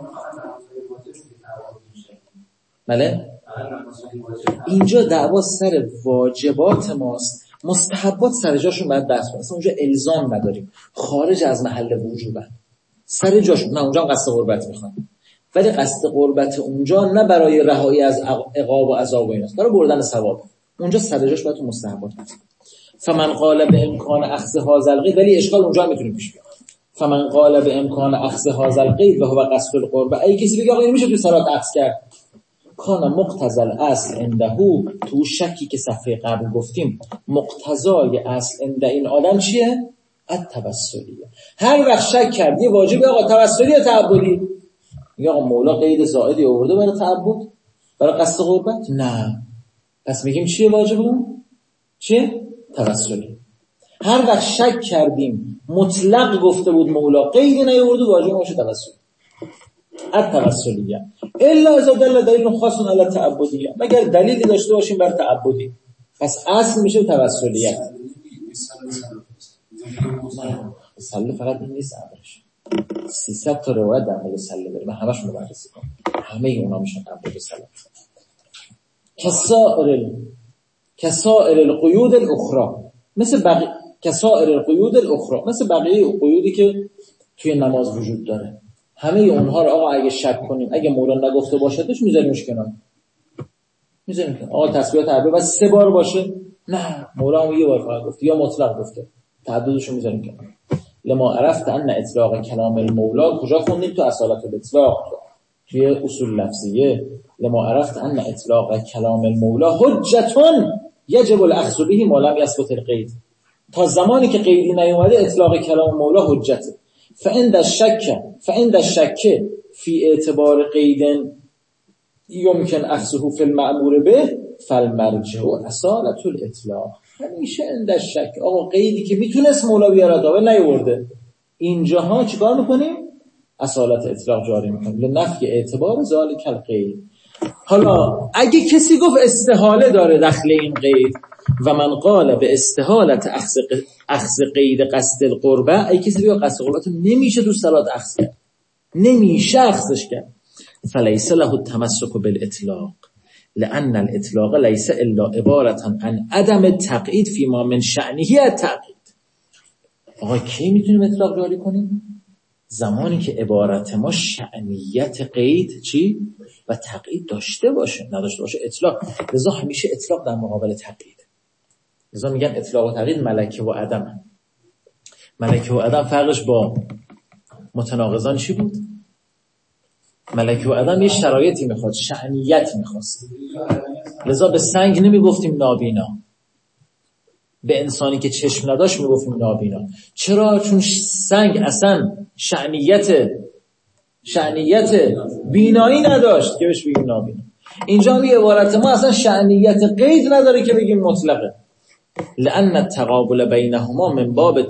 بله؟ اینجا دعوا سر واجبات ماست، مستحبات سر جاشون باید بحث کنیم. اونجا الزام نداریم، خارج از محل وجوبن، سر جاشون. نه اونجا قصد قربت میخوان، ولی قصد قربت اونجا نه برای رهایی از عقاب و عذاب و ایناست، برای بردن ثواب. اونجا سر جاش باید تو مستحبات هست. فمن قال به امکان اخذ هذا القید، ولی اشکال اونجا میتونیم پیش بیاد. فمن قال به امکان اخذ هذا القید و هو قصد القربه، ای کسی بگه آقا این میشه تو صلات اخذ کرد، کان مقتضی الاصل عنده، تو شکی که صفحه قبل گفتیم مقتضای اصل عند این آدم چیه؟ التوسلیه. هر وقت شک کرد یه واجبه آقا توسلی یا تعبدی، میگه آقا مولا قید زائدی آورده برای تعبد، برای قصد قربت؟ نه، پس میگیم چیه واجب اون؟ چیه؟ توسلی. هر وقت شک کردیم مطلق گفته بود مولا قیدی نیاورده، واجب باشه توسلی. التوسلیه الا اذا دل دلیل خاص علی التعبدیه، مگر دلیلی داشته باشیم بر تعبدی، پس اصل میشه توسلیه. سله فقط این نیست، امرش 300 تا روایت در مورد سله داره، من همشون رو بررسی کنم، همه اونا میشن تعبد سله. کسائر القیود الاخرى، مثل بقیه قیودی که توی نماز وجود داره، همه اونها رو آقا اگه شک کنیم، اگه مولا نگفته باشدش میذاریمش کنار، میذاریم. آقا تسبیح تحبیه بس 3 بار باشه، نه، مولا هم یه بار فقط گفته یا مطلق گفته، تعددشو میذاریم که لما عرفت ان اطلاق کلام المولا کجا خوندیم؟ تو اصالت الاطلاق توی اصول لفظیه. لما عرفت ان اطلاق کلام المولا حجتون یجب الاخذ به ما لم یثبت القید. تا زمانی که قیدی نیومده اطلاق کلام مولا حجته. فعند الشک فی اعتبار قید یمکن اخذه فی المأمور به فالمرجع اصالت الاطلاق. همیشه عند الشک، آقا قیدی که میتونست مولا بیاره داول نیورده، اینجاها چیکار میکنیم؟ اصالت اطلاق جاری میکنیم لنفی اعتبار ذالک القید. حالا اگه کسی گفت استحاله داره دخل این قید و من قال به استحالت اخذ قید قصد القربه، اگه کسی بگه قصد قربه نمیشه تو صلات اخذ کرد، نمیشه اخذش کرد، فلیس له التمسک بالاطلاق لان الاطلاق لیس الا عبارة عن عدم تقیید فیما من شأنه التقیید. آقا کی میتونیم اطلاق جاری کنیم؟ زمانی که عبارت ما شأنیت قید چی؟ و تقیید داشته باشه. نداشته باشه اطلاق. لذا همیشه اطلاق در مقابل تقیید. لذا میگن اطلاق و تقیید ملکه و عدم. ملکه و عدم فرقش با متناقضان چی بود؟ ملکه و عدم یه شرایطی میخواد، شأنیت میخواست. لذا به سنگ نمیگفتیم نابینا، به انسانی که چشم نداشت میگفتیم نابینا. چرا؟ چون سنگ اصلا شأنیت بینایی نداشت که بهش بگیم نابینا. اینجا می عبارت ما اصلا شأنیت قید نداره که بگیم مطلقه. لأن التقابل بینهما من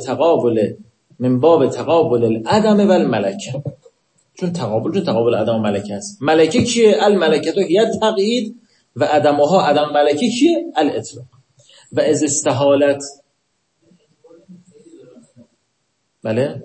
باب تقابل العدم و الملکه. چون تقابل عدم و ملکه است. ملکه کیه؟ الملکه هی تقیید و عدمها عدم ملکه کیه؟ الاطلاق. و از استحالت بله.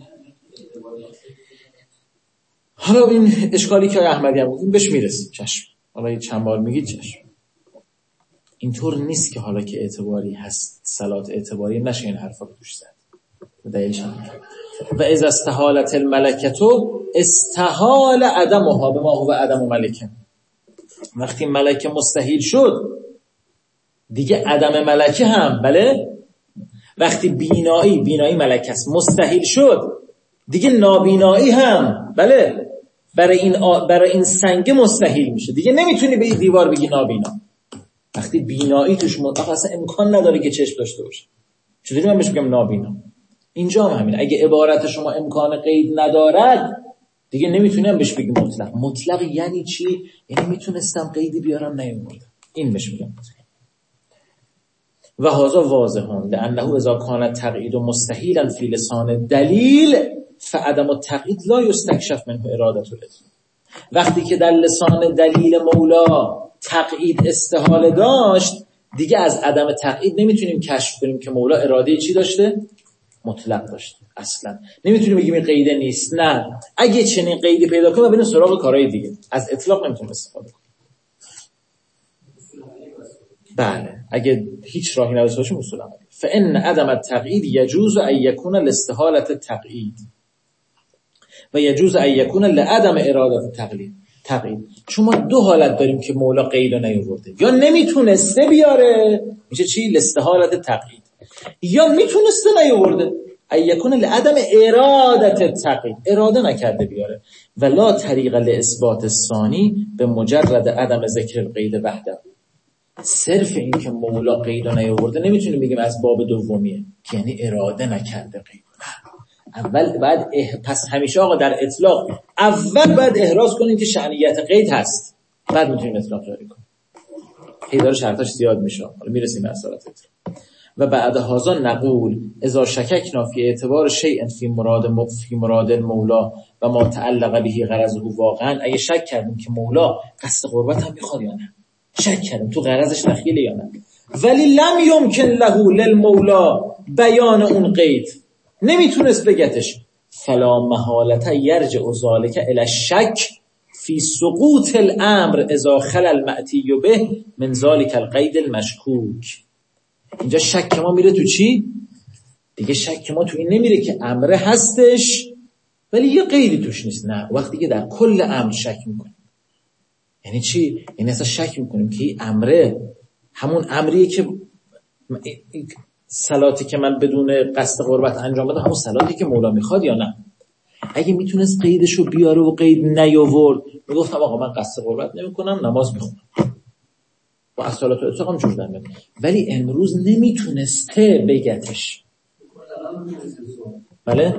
حالا این اشکالی که احمدی هم گفتیم بهش میرسیم، چشم. حالا یه چند بار میگید چشم. اینطور نیست که حالا که اعتباری هست صلات اعتباری نشه این حرفا رو توش زد. دلیلش هم و از استحالت الملکتو استحال عدمها به ما هو عدم ملکه. وقتی ملکه مستحیل شد دیگه عدم ملکه هم بله. وقتی بینایی ملکه است مستحیل شد دیگه نابینایی هم بله برای این سنگ مستحیل میشه. دیگه نمیتونی به این دیوار بگی نابینا. وقتی بینایی توش مطلق اصلا امکان نداره که چشم داشته باشه، چطوری من بهش بگم نابینا؟ اینجا هم همینه. اگه عبارت شما امکان قید ندارد دیگه نمیتونم بهش بگم مطلق. مطلق یعنی چی؟ یعنی میتونستم قیدی بیارم نیومدم، این بهش میگم مطلق. و هذا واضحون لانه اذا کان تقیید مستحیلا فی لسان دلیل فعدم التقیید لا یستکشف منه اراده الاطلاق. وقتی که در لسان دلیل مولا تقیید استحاله داشت دیگه از عدم تقیید نمیتونیم کشف کنیم که مولا اراده چی داشته؟ مطلق داشته. اصلا نمیتونیم بگیم این قیده نیست. نه، اگه چنین قیدی پیدا کنیم بریم سراغ کارهای دیگه. از اطلاق نمیتونیم استفاده کنیم. بله، اگه هیچ راهی نداشته باشیم اصول عملی. فان عدم التقیید یجوز ان یکون لاستحاله التقیید و یجوز ان یکون لعدم اراده التقیید. چون ما دو حالت داریم که مولا قید نیاورده، یا نمیتونسته بیاره میشه چی؟ لاستحاله التقیید، یا میتونسته نیاورده ان یکون لعدم اراده التقیید، اراده نکرده بیاره. و لا طریق لاثبات الثانی به مجرد عدم ذکر القید وحده. صرف این که مولا قید نیاورده نمیتونیم بگیم از باب دومیه که یعنی اراده نکرده قید. اول بعد پس همیشه آقا در اطلاق اول بعد احراز کنیم که شأنیت قید هست، بعد میتونیم اطلاق جاری کنیم. داره شرطاش زیاد میشه. حالا میرسیم به اصالت اطلاق. و بعد هذا نقول اذا شککنا فی اعتبار شیء فی مراد المولا و ما تعلق به غرضه واقعا، اگه شک کردیم که مولا قصد قربت هم میخواد یا نه، شک کردیم تو غرضش دخیله یا نه، ولی لم یمکن له للمولا بیان اون قید، نمیتونست بگتش، فلا محالت یرجع ذلك الی الشک فی سقوط الامر اذا خلا المأتی به من ذلك القید المشکوک. اینجا شک ما میره تو چی؟ دیگه شک ما تو این نمیره که امر هستش ولی یه قیدی توش نیست. نه، وقتی که در کل امر شک میکنیم. یعنی چی؟ یعنی اصلا شک میکنیم که این امره همون امریه که صلاتی که من بدون قصد قربت انجام بدم همون صلاتی که مولا میخواد یا نه؟ اگه میتونست قیدشو بیاره و قید نیاورد میگفتم آقا من قصد قربت نمیکنم، نماز میخونم، با اصالت و اطلاق هم جور در میاد. ولی امروز نمیتونسته بگتش. بله؟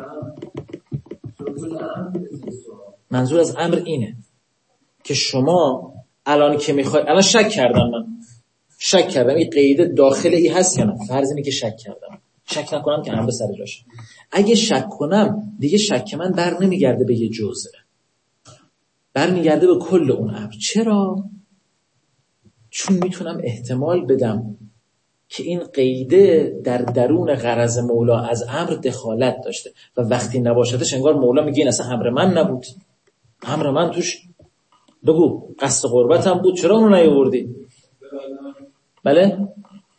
منظور از امر اینه که شما الان که میخواید، الان شک کردم این قید داخلی هست یا نه، فرض اینه که شک کردم، شک نکنم که امر سر جاشه. اگه شک کنم دیگه شک من بر نمیگرده به یه جزء، برمیگرده به کل اون امر. چرا؟ چون میتونم احتمال بدم که این قیده در درون غرض مولا از امر دخالت داشته و وقتی نباشدش انگار مولا میگه این اصلا امر من نبود، امر من توش بگو قصد قربت هم بود، چرا اونو نیاوردی؟ بله؟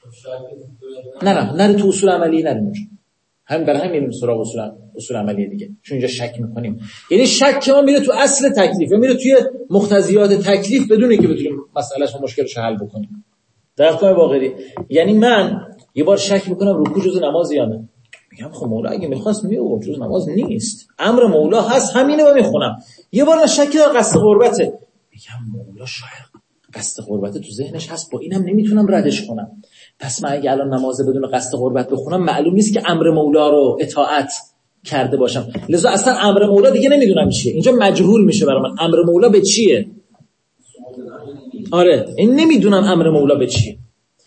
نره تو اصول عملی نریم همین، برای همین میریم سراغ اصول عملی دیگه، چون اینجا شک میکنیم. یعنی شک ما میره تو اصل تکلیف، میره توی مقتضیات تکلیف بدون اینکه بتونیم مسئلهش و مشکلش حل بکنیم. در واقع واقعی یعنی من یه بار شک میکنم رکوع جزء نماز یا نه، میگم خب مولا اگه میخواست میگه جزء نماز نیست، امر مولا هست همینه و میخونم. یه بار من شک دارم قصد قربته، میگم مولا شاید قصد قربته تو ذهنش هست، با اینم نمیتونم ردش کنم، پس من اگه الان نماز بدون قصد قربت بخونم معلوم نیست که امر مولا رو اطاعت کرده باشم، لذا اصلا امر مولا دیگه نمیدونم چیه، اینجا مجهول میشه برای من امر مولا به چیه. آره این نمیدونم امر مولا به چیه.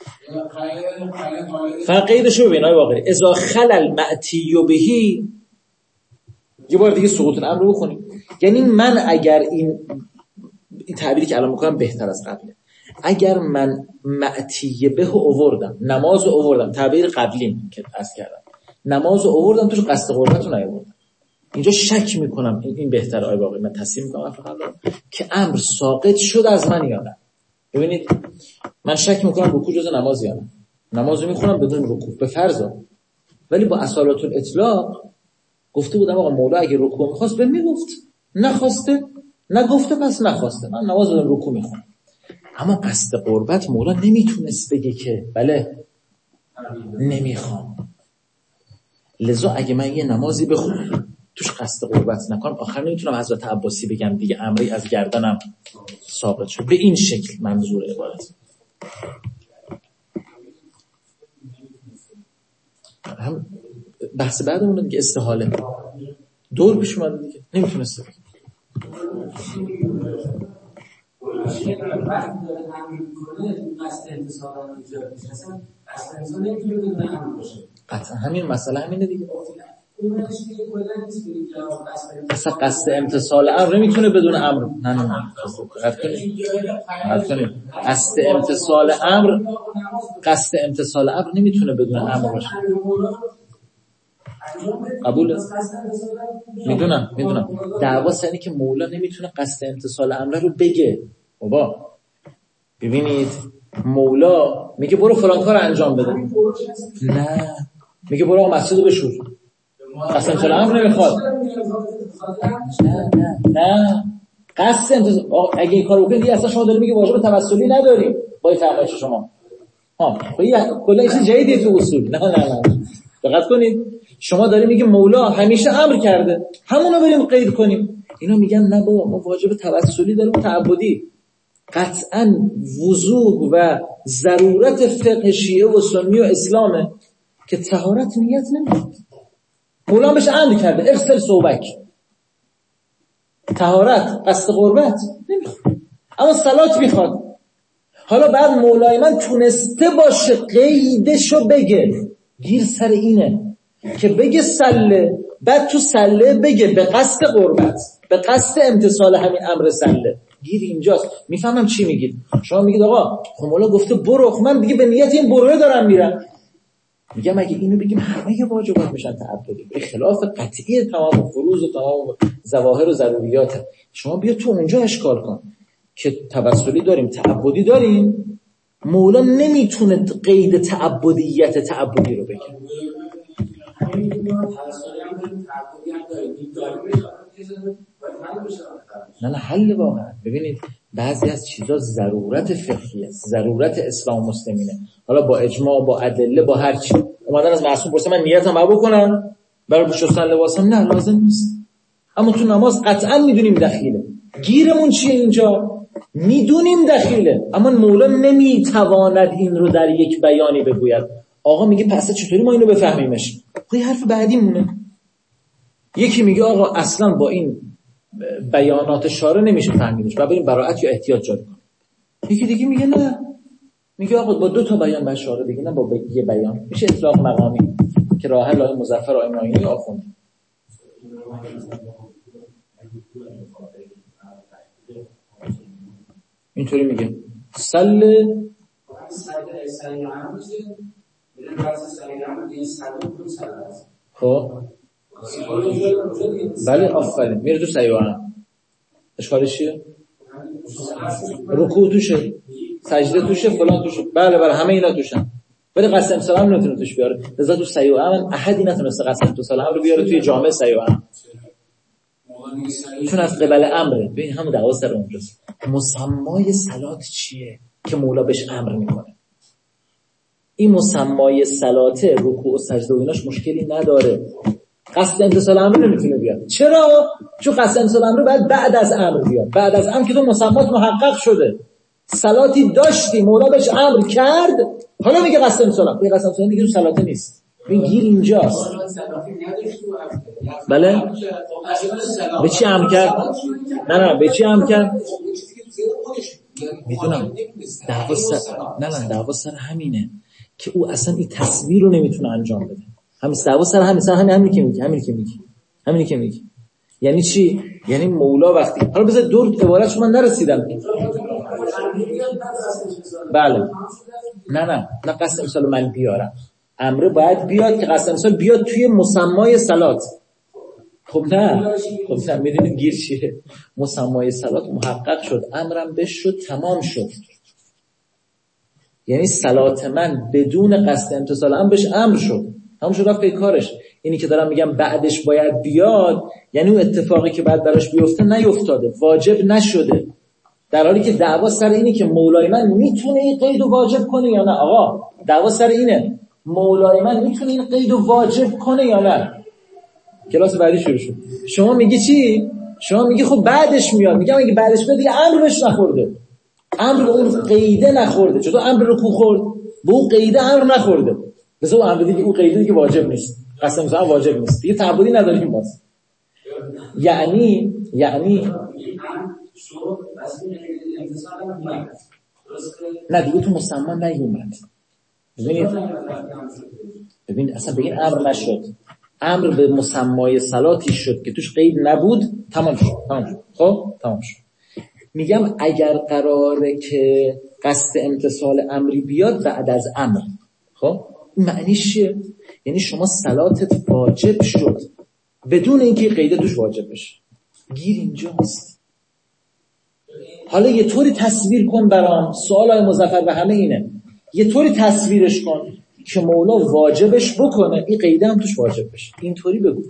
فقیدشو ببین های واقعی اذا خلل معتی بهی، یه بار دیگه سقوط الامر رو بخونیم. یعنی من اگر این تعبیری که الان میکنم بهتر از قبله، اگر من معتی به آوردم، نماز رو آوردم، تعبیر قبلیم که عرض کردم، نماز رو آوردم توش قصد قربت رو نیاوردم، اینجا شک میکنم این بهتره آی واقعی، من تصمیم میکنم که امر ساقط شد از من یا نه. ببینید من شک میکنم رکوع جزء نماز یا نه، نماز رو میخونم بدون رکوع به فرضا، ولی با اصالت الاطلاق گفته بودم آقا مولا اگه رکوع میخواست به میگفت، نخواسته نگفته پس نخواسته، من نماز بدون رکوع میخونم. اما قصد قربت مولا نمیتونست بگه که بله نمیخوام، لذا اگه من یه نمازی بخونم توش قصد قربت نکنم، آخر نمیتونم حضرت عباسی بگم دیگه امری از گردنم ثابت شد. به این شکل منظور عبارت. هم بحث بعدمون دیگه استحاله دور پیش اومده دیگه، نمیتونسته بگه. وقتی داره امر میکنه قصد انتصال هم ایجاد میشه، اصلا قصد انتصال نمیتونه بدون امر باشه. قطعا همین مسئله همینه دیگه. اونش دیگه کلا نیست که اصلا قصد امتصال امر نمیتونه بدون امر. نه قصد امتصال امر نمیتونه بدون امر باشه. قبوله؟ میدونم دعوا سری که مولا نمیتونه قصد امتصال امر رو بگه. بابا ببینید مولا میگه برو فلان کار انجام بده، نه میگه برو مسجد بشور، قصد امتصال امر نمیخواد. نه قصد امتصال اگه این کارو بکنی اصلا شما داری میگه واجب توسلی نداریم با فهمش شما. کلا چیز جدیدیه تو اصول. نه دقت کنید، شما داری میگه مولا همیشه امر کرده همونو بریم قید کنیم، اینا میگن نه بابا ما واجب توسلی داریم تعبدی. قطعا وضوح و ضرورت فقه شیعه و سنی و اسلامه که طهارت نیت نمیخواد. مولا بهش امر کرده اغسل ثوبک، طهارت قصد قربت نمیخواد، اما صلات میخواد. حالا بعد مولای من تونسته باشه قیدشو بگه، گیر سر اینه که بگه سله، بعد تو سله بگه به قصد قربت، به قصد امتصال همین امر سله. گیر اینجاست. میفهمم چی میگید. شما میگید آقا خب مولا گفته برو، خب من دیگه به نیت این بروه دارم میرم. میگم اگه اینو بگیم همه واجبات میشن تعبدی، به خلاف قطعی تمام فروض و تمام ظواهر و ضروریات. شما بیا تو اونجا اشکال کن که توسلی داریم تعبدی داریم، مولا نمیتونه قید تعبدیت تعبدی رو بگه. نه حل واقعا. ببینید بعضی از چیزا ضرورت فقهیه، ضرورت اسلام مسلمینه. حالا با اجماع، با ادله، با هر چی. اومدن از معصوم پرسه من نیتم رو بکنم برای شستن لباسم؟ نه لازم نیست. اما تو نماز قطعا میدونیم دخیله. گیرمون چیه اینجا؟ میدونیم دخیله، اما مولا نمیتواند این رو در یک بیانی بگوید. آقا میگه پس چطوری ما اینو بفهمیمش؟ خیلی حرف بعدی مونه. یکی میگه آقا اصلا با این بیانات شارع نمیشه فهمیدش و بریم براءت یا احتیاط جاری کنیم. یکی دیگه میگه نه، میگه آقا با 2 تا بیان بر شارع بگی، نه با یه بیان. میشه اطلاق مقامی که راه الله مظفر آقای معینی آخوند. اینطوری میگه خب بله آفرین، میره تو سیوان. اشکالش چیه؟ رکوع توشه، سجده توشه، فلان توشه، بله همه اینا توشن، ولی قسم سلام نمیتونه توش بیاره. لذا تو سیوان احدی نتونسته قسم سلام رو بیاره توی جامع سیوان، چون از قبل امره. ببین همون دعوا سر اونجاست. مسمای صلات چیه که مولا بهش امر میکنه؟ این مسمای صلات رکوع و سجده و ایناش مشکلی نداره. قصد امتصال امر نمیتونه بیاد. چرا؟ چون قصد امتصال امر باید بعد از امر بیاد. بعد از امر که تو مسمات محقق شده، صلاتی داشتی مولا بهش امر کرد، حالا میگه قصد امتصال امر. قصد امتصال دیگه تو صلات نیست. این گیر اینجاست. بله؟ به چی امر کرد؟ نه به چی امر کرد؟ میدونم دعوا سر همینه که او اصلا این تصویر رو نمیتونه انجام بده. همین دعوا سر همین که میگی. یعنی چی؟ یعنی مولا وقتی حالا بذار دور عبارتش من نرسیدم. بله نه قصد امسال من بیارم. امر باید بیاد که قصد امسال بیاد توی مسمای صلات. خب نه میدونید گیر چیه؟ مسمای صلات محقق شد، امرم بش شد، تمام شد. یعنی صلات من بدون قصد امتصال امر بش امر شد، همون شد رفت به کارش. اینی که دارم میگم بعدش باید بیاد، یعنی اون اتفاقی که بعد براش بیفته نیفتاده، واجب نشده. در حالی که دعوا سر اینه که مولای من میتونه این قید واجب کنه یا نه. آقا دعوا سر اینه مولای من میتونه این قید واجب کنه یا نه. کلاس بعدی شروع شد. شما میگی چی؟ شما میگی خب بعدش میاد. میگم اگه بعدش بیاد دیگه امر بهش نخورده، امر به اون قیده نخورده. چطور امر رکوع خورد؟ به اون قیده امر نخورده. مثلا اون امر دیگه، اون قیده دیگه واجب نیست، قسم مثلا واجب نیست دیگه، تعبدی نداریم باز. یعنی نه دیگه تو مسما نیومد. ببین اصلا بگین امر نشد، امر به مسمای صلاتی شد که توش قید نبود، تمام شد. خب تمام شد. میگم اگر قراره که قصد امتصال امری بیاد بعد از امر، خب این معنیش چیه؟ یعنی شما صلاتت واجب شد بدون اینکه قیده توش واجب بشه. گیر اینجاست. حالا یه طوری تصویر کن برام، سوالای مظفر و همه اینه، یه طوری تصویرش کن که مولا واجبش بکنه این قیده هم توش واجب بشه. اینطوری بگو.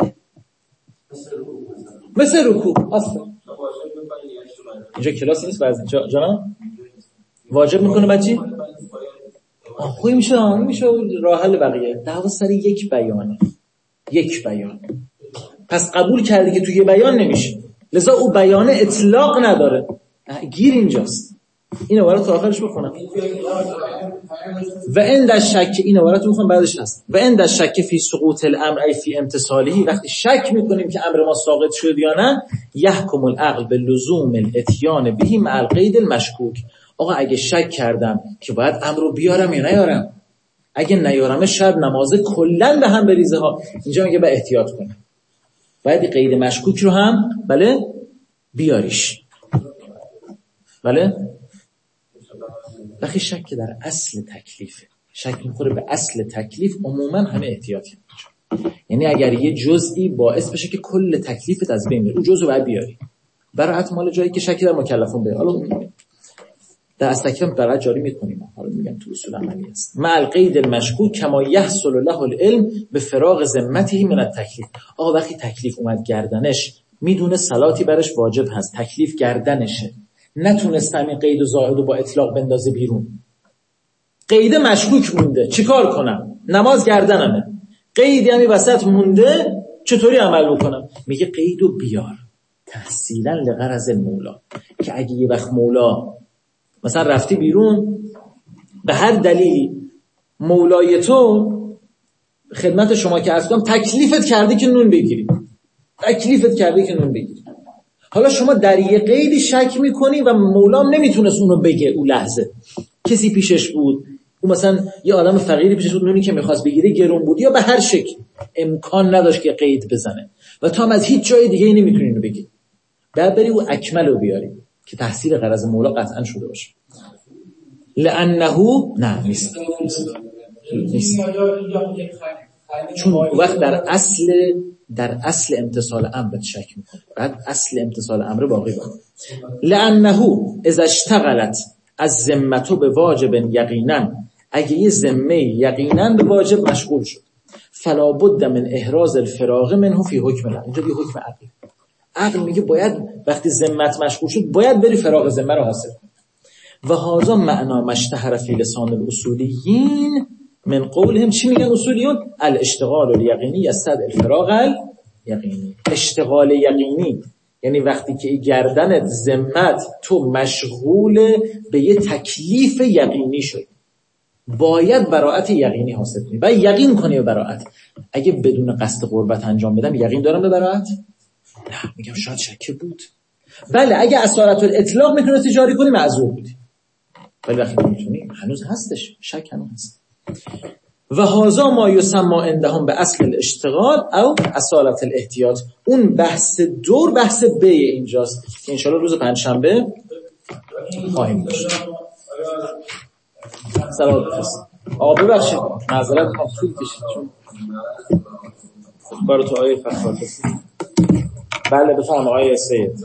مثل رکوع. آفرین. اینجا کلاس نیست بعضی جانا واجب میکنه بچی؟ خوبی میشه راه حل بقیه. دعوا سر یک بیان. پس قبول کردی که توی یه بیان نمیشه، لذا او بیان اطلاق نداره. گیر اینجاست. این عبارت تا آخرش بخونم. و عند الشک، این عبارت رو میخونم بعدش هست. و عند الشک فی سقوط الامر ای فی امتصاله، وقتی شک میکنیم که امر ما ساقط شد یا نه، یحکم العقل باللزوم الاتیان به مع القید المشکوک. آقا اگه شک کردم که باید امر رو بیارم یا نیارم، اگه نیارم شاید نماز کلا به هم بریزه ها. اینجا میگه با احتیاط کنیم، باید قید مشکوک رو هم بله بیاریش. بله وقتی شک در اصل تکلیفه، شک میخوره به اصل تکلیف، عموما همه احتیاطی میکنه. یعنی اگر یه جزئی باعث بشه که کل تکلیفت از بین بره، اون جزء رو باید بیاری. برای مال جایی که شکی در مکلفون به حالا در اصل تکلیف برای جاری میکنیم. حالا میگم تو اصول عملی است. مع القید المشکوک کما یحصل له العلم بفراغ ذمته من التکلیف. وقتی تکلیف اومد گردنش، میدونه صلاتی برش واجب هست، تکلیف گردنشه، نتونستم این قید و زائد رو با اطلاق بندازه بیرون، قید مشکوک مونده، چیکار کنم؟ نماز گردنمه، قیدی همی وسط مونده، چطوری عمل بکنم؟ میگه قیدو بیار تحصیلا لغرض مولا، که اگه یه وقت مولا مثلا رفتی بیرون به هر دلیلی، مولای تو خدمت شما که اصلا تکلیفت کرده که نون بگیری، حالا شما در یه قیدی شک میکنی و مولام نمیتونست اونو بگه، اون لحظه کسی پیشش بود، اون مثلا یه آدم فقیری پیشش بود، نونی که میخواست بگیره گرون بود یا به هر شکل امکان نداشت که قید بزنه و تو هم از هیچ جای دیگه نمیتونی اینو بگی، بعد بری او اکمل رو بیاری که تحصیل غرض مولا قطعا شده باشه. لانه نه نیست. چون وقت در اصل امتصال امر شک میکنه، بعد اصل امتصال امر باقی باشه. لانه اذا اشتغلت از ذمته به واجب یقینا، اگه یه ذمه یقینا به واجب مشغول شد، فلا بد من احراز الفراغ منه فی حکم الله، اینجا یه حکم عقل میگه باید وقتی ذمت مشغول شد باید بری فراغ ذمه رو حاصل کنی. و هذا معنا مشتهر فی لسان الاصولیین من قولهم، چی میگن اصولیون؟ الاشتغال الیقینی یستدعی الفراغ الیقینی. اشتغال یقینی یعنی وقتی که گردنت ذمت تو مشغول به یه تکلیف یقینی شد، باید براءت یقینی حاصل کنی و یقین کنی به براءت. اگه بدون قصد قربت انجام بدم یقین دارم به براءت؟ نه، میگم شاید شک بود. بله اگه اصالت الاطلاق میتونستی جاری کنی معذور بودی، ولی وقتی نمیتونی هنوز هستش، شک هنوز هست. و هذا ما یسمى عندهم به اصل الاشتغال او اصالت الاحتیاط. اون بحث دور بحث ب اینجاست که انشالله روز پنجشنبه خواهیم داشت. سلام بفرست. آقا ببخشید معذرت میخوام طول کشید چون برای تو آیه فقط هست. بله بفهم آقای سید.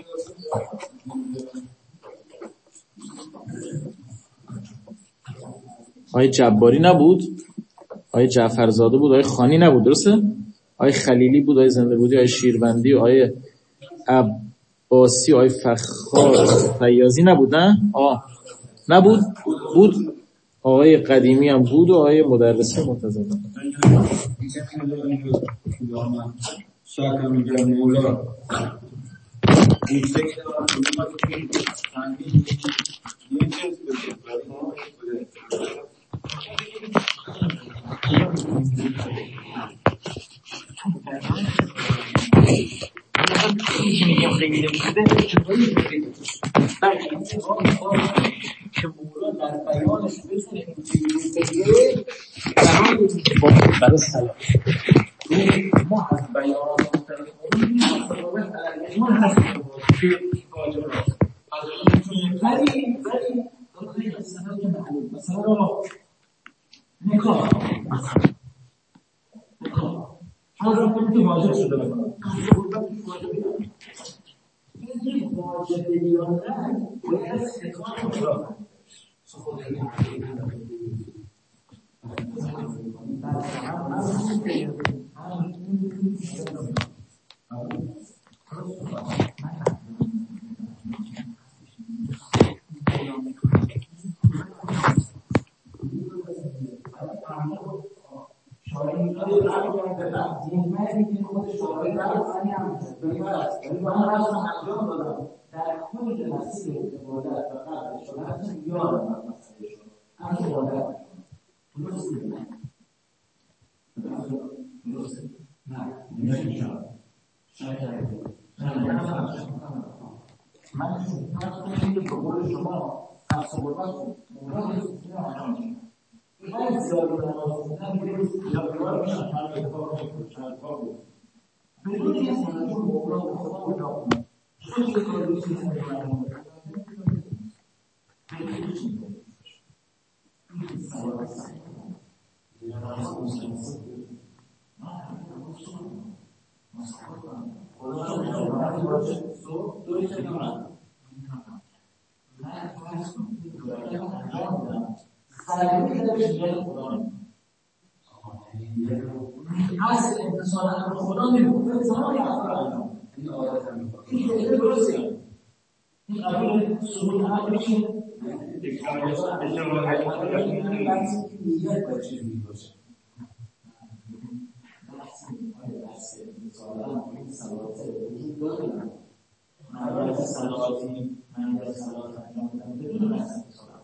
آقای جباری نبود، آقای جعفرزاده بود، آقای خانی نبود، درسته؟ آقای خلیلی بود، آقای زنده بودی، آقای شیروندی، آقای عباسی، آقای فخار فیاضی نبود، نه؟ نبود؟ بود؟ آقای قدیمی هم بود و آقای مدرسی منتظر بود. شاکم میگه مولا این فکر که مولا در بیانش بتونه اینجوری بگه برای سلام ما از بیانات ما هستیم که واجب راست ولی مثلا نکاح حاضر کنید که واجب شده بکنم این واجب یا نه باید سکان را در کل مسیر عبادت و قبل شما یادم مسئله شما هم عبادت درسته نه نمیشه من شما که قول شما قصد قربت این زیادی نماز خوندن یا بیوار میشن هر اتفاق بود بدون یه سنجون مولا و خدا و جا خیلی کاری چیزی نمید اصل انتصال امر خدا میگه زمان افراد این آیات هم این خیلی درسته این قبول سقوط هم میشه نیت با چیزی باشه این صلوات وجود داریم معنی صلواتی معنی صلوات انجام بدن بدون بحث صلوات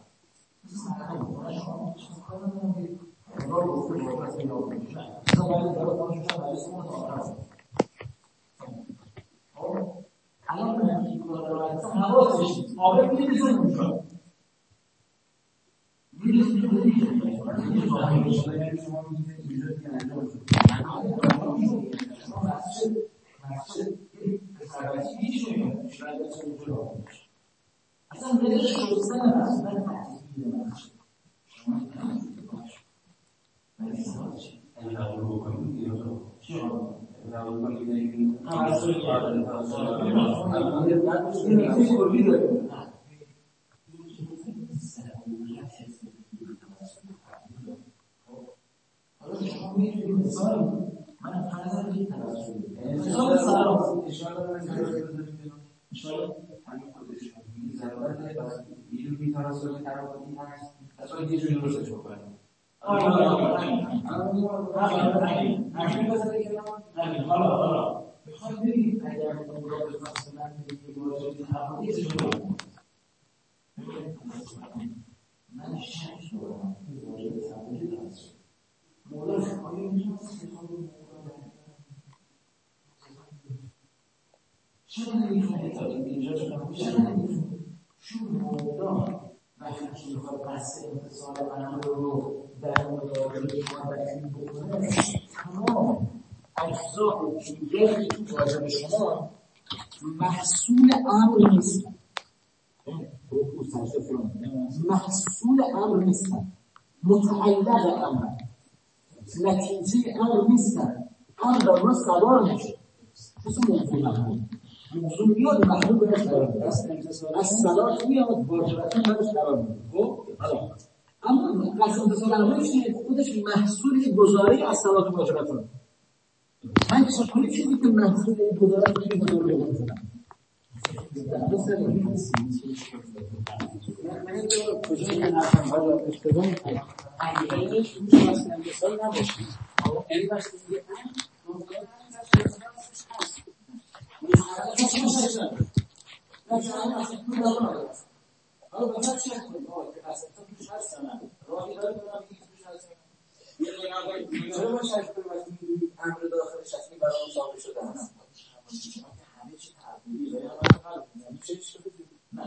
الان من این کار رو حواس بشید آبه می‌ریزه اونجا می‌ریزه اصلا دلش شستن اصلا تحصیل نمیشه من فرضاً یک توسل مثال سلام اشاره همین خودش ضرورت نداره میدونی توسل تراوتی هست اصلا یه جوری روزش بکنه حالا میخوام ببینید اگر مراد مثلا یک واژه تراوتی چجوری من شک دارم این واژه تراوتی هست مولا خواهی میتونم چرا نمیتونه تا اینجا چرا نمیتونه چون مولا وقتی که میخواد بحث انتصال امر رو در مقابل شما تکمیل بکنه تمام اجزای دیگری که تو واجب شما محصول امر نیست محصول امر نیستن متعلق امر نتیجه امر نیستن امر در ما سوار میشه مثل موضوع محمول موضوع میاد محمول برش قرار میده از صلات میاد واجبتا برش قرار میده خب اما قصد انتصال امر چیه خودش محصول گزاره از صلات و واجبتا من چطوری چیزی که محصول گزاره توی گزاره رو بزنم من اینجا کجایی که نفرها را اشتباه میکنم اگرش روش قصد انتصال نباشید یعنی وقتی میگه حالا باید چک کنیم که قصد توش هستن راهی داره کنم که توش هستن چرا باید شک کنیم وقتی میدونید امر داخلش هستیم برای اون ثابت شده هست همه چی تقریبی باید همه چه چی شده نه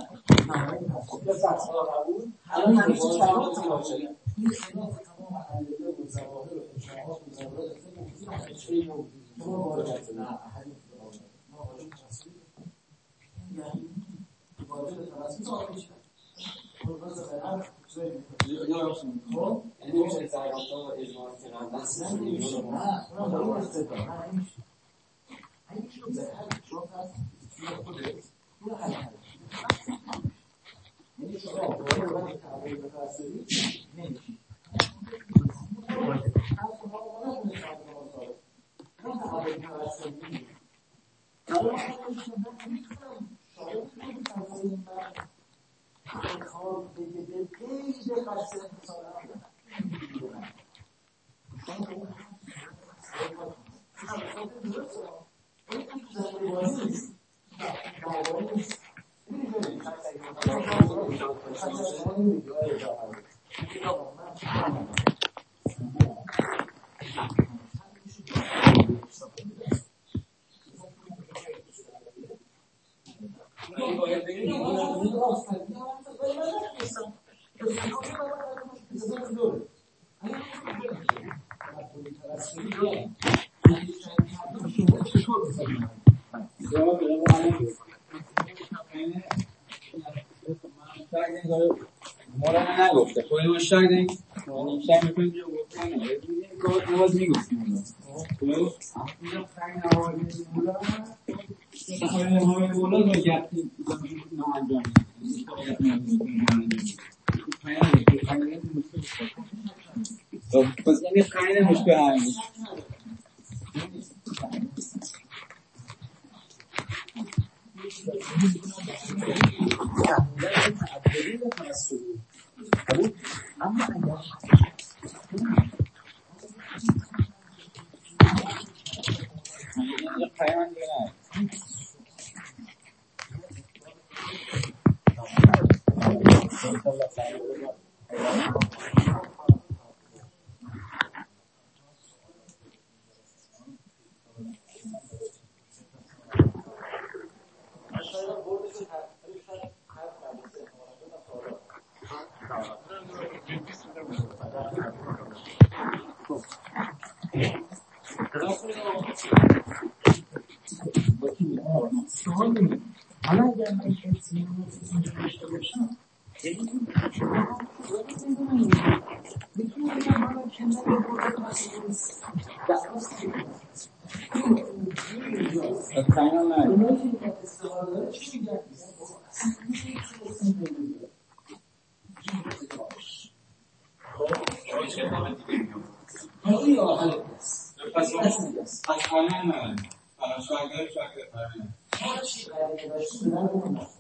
الان همه چی تقریبی باشه این خلاف تمام علیه و زواهر و اشعاعات و زواهر همه چی شما باید نه احدی ما واجب تصویر یعنی واجب تصویر ثابت شد خب یعنی میشه زرگاتا اجماع کنند اصلا نمیشه نه اونم استدلال نه نمیشه اگه شو زهر شو هست خودت رو حل یعنی شما باید تعبیر تصویری نمیشه کار بگه به قید قصد انتصال هم مولانا نگفته خودی مشتاق داریم شاید میکنیم جو گفتن این نواز میگفتیم خب اینجا خیلی نوازی مولانا خیلی نوازی مولانا با گفتیم انجام پس این خیلی مشکل هست فهمیدن تعبدی و تناسلی اما اگر یه پیام دیگه نه سوالی حالا اگر من کسی داشته باشم میتونم بگم حالا کنار برده مسئولیست درست پیام نه اونایی که استفاده داره چی میگن؟ اصلا میتونستیم بگیم خیلی آهل است پس پیام نه شاید هر چی قراره داشتی بدن بکنم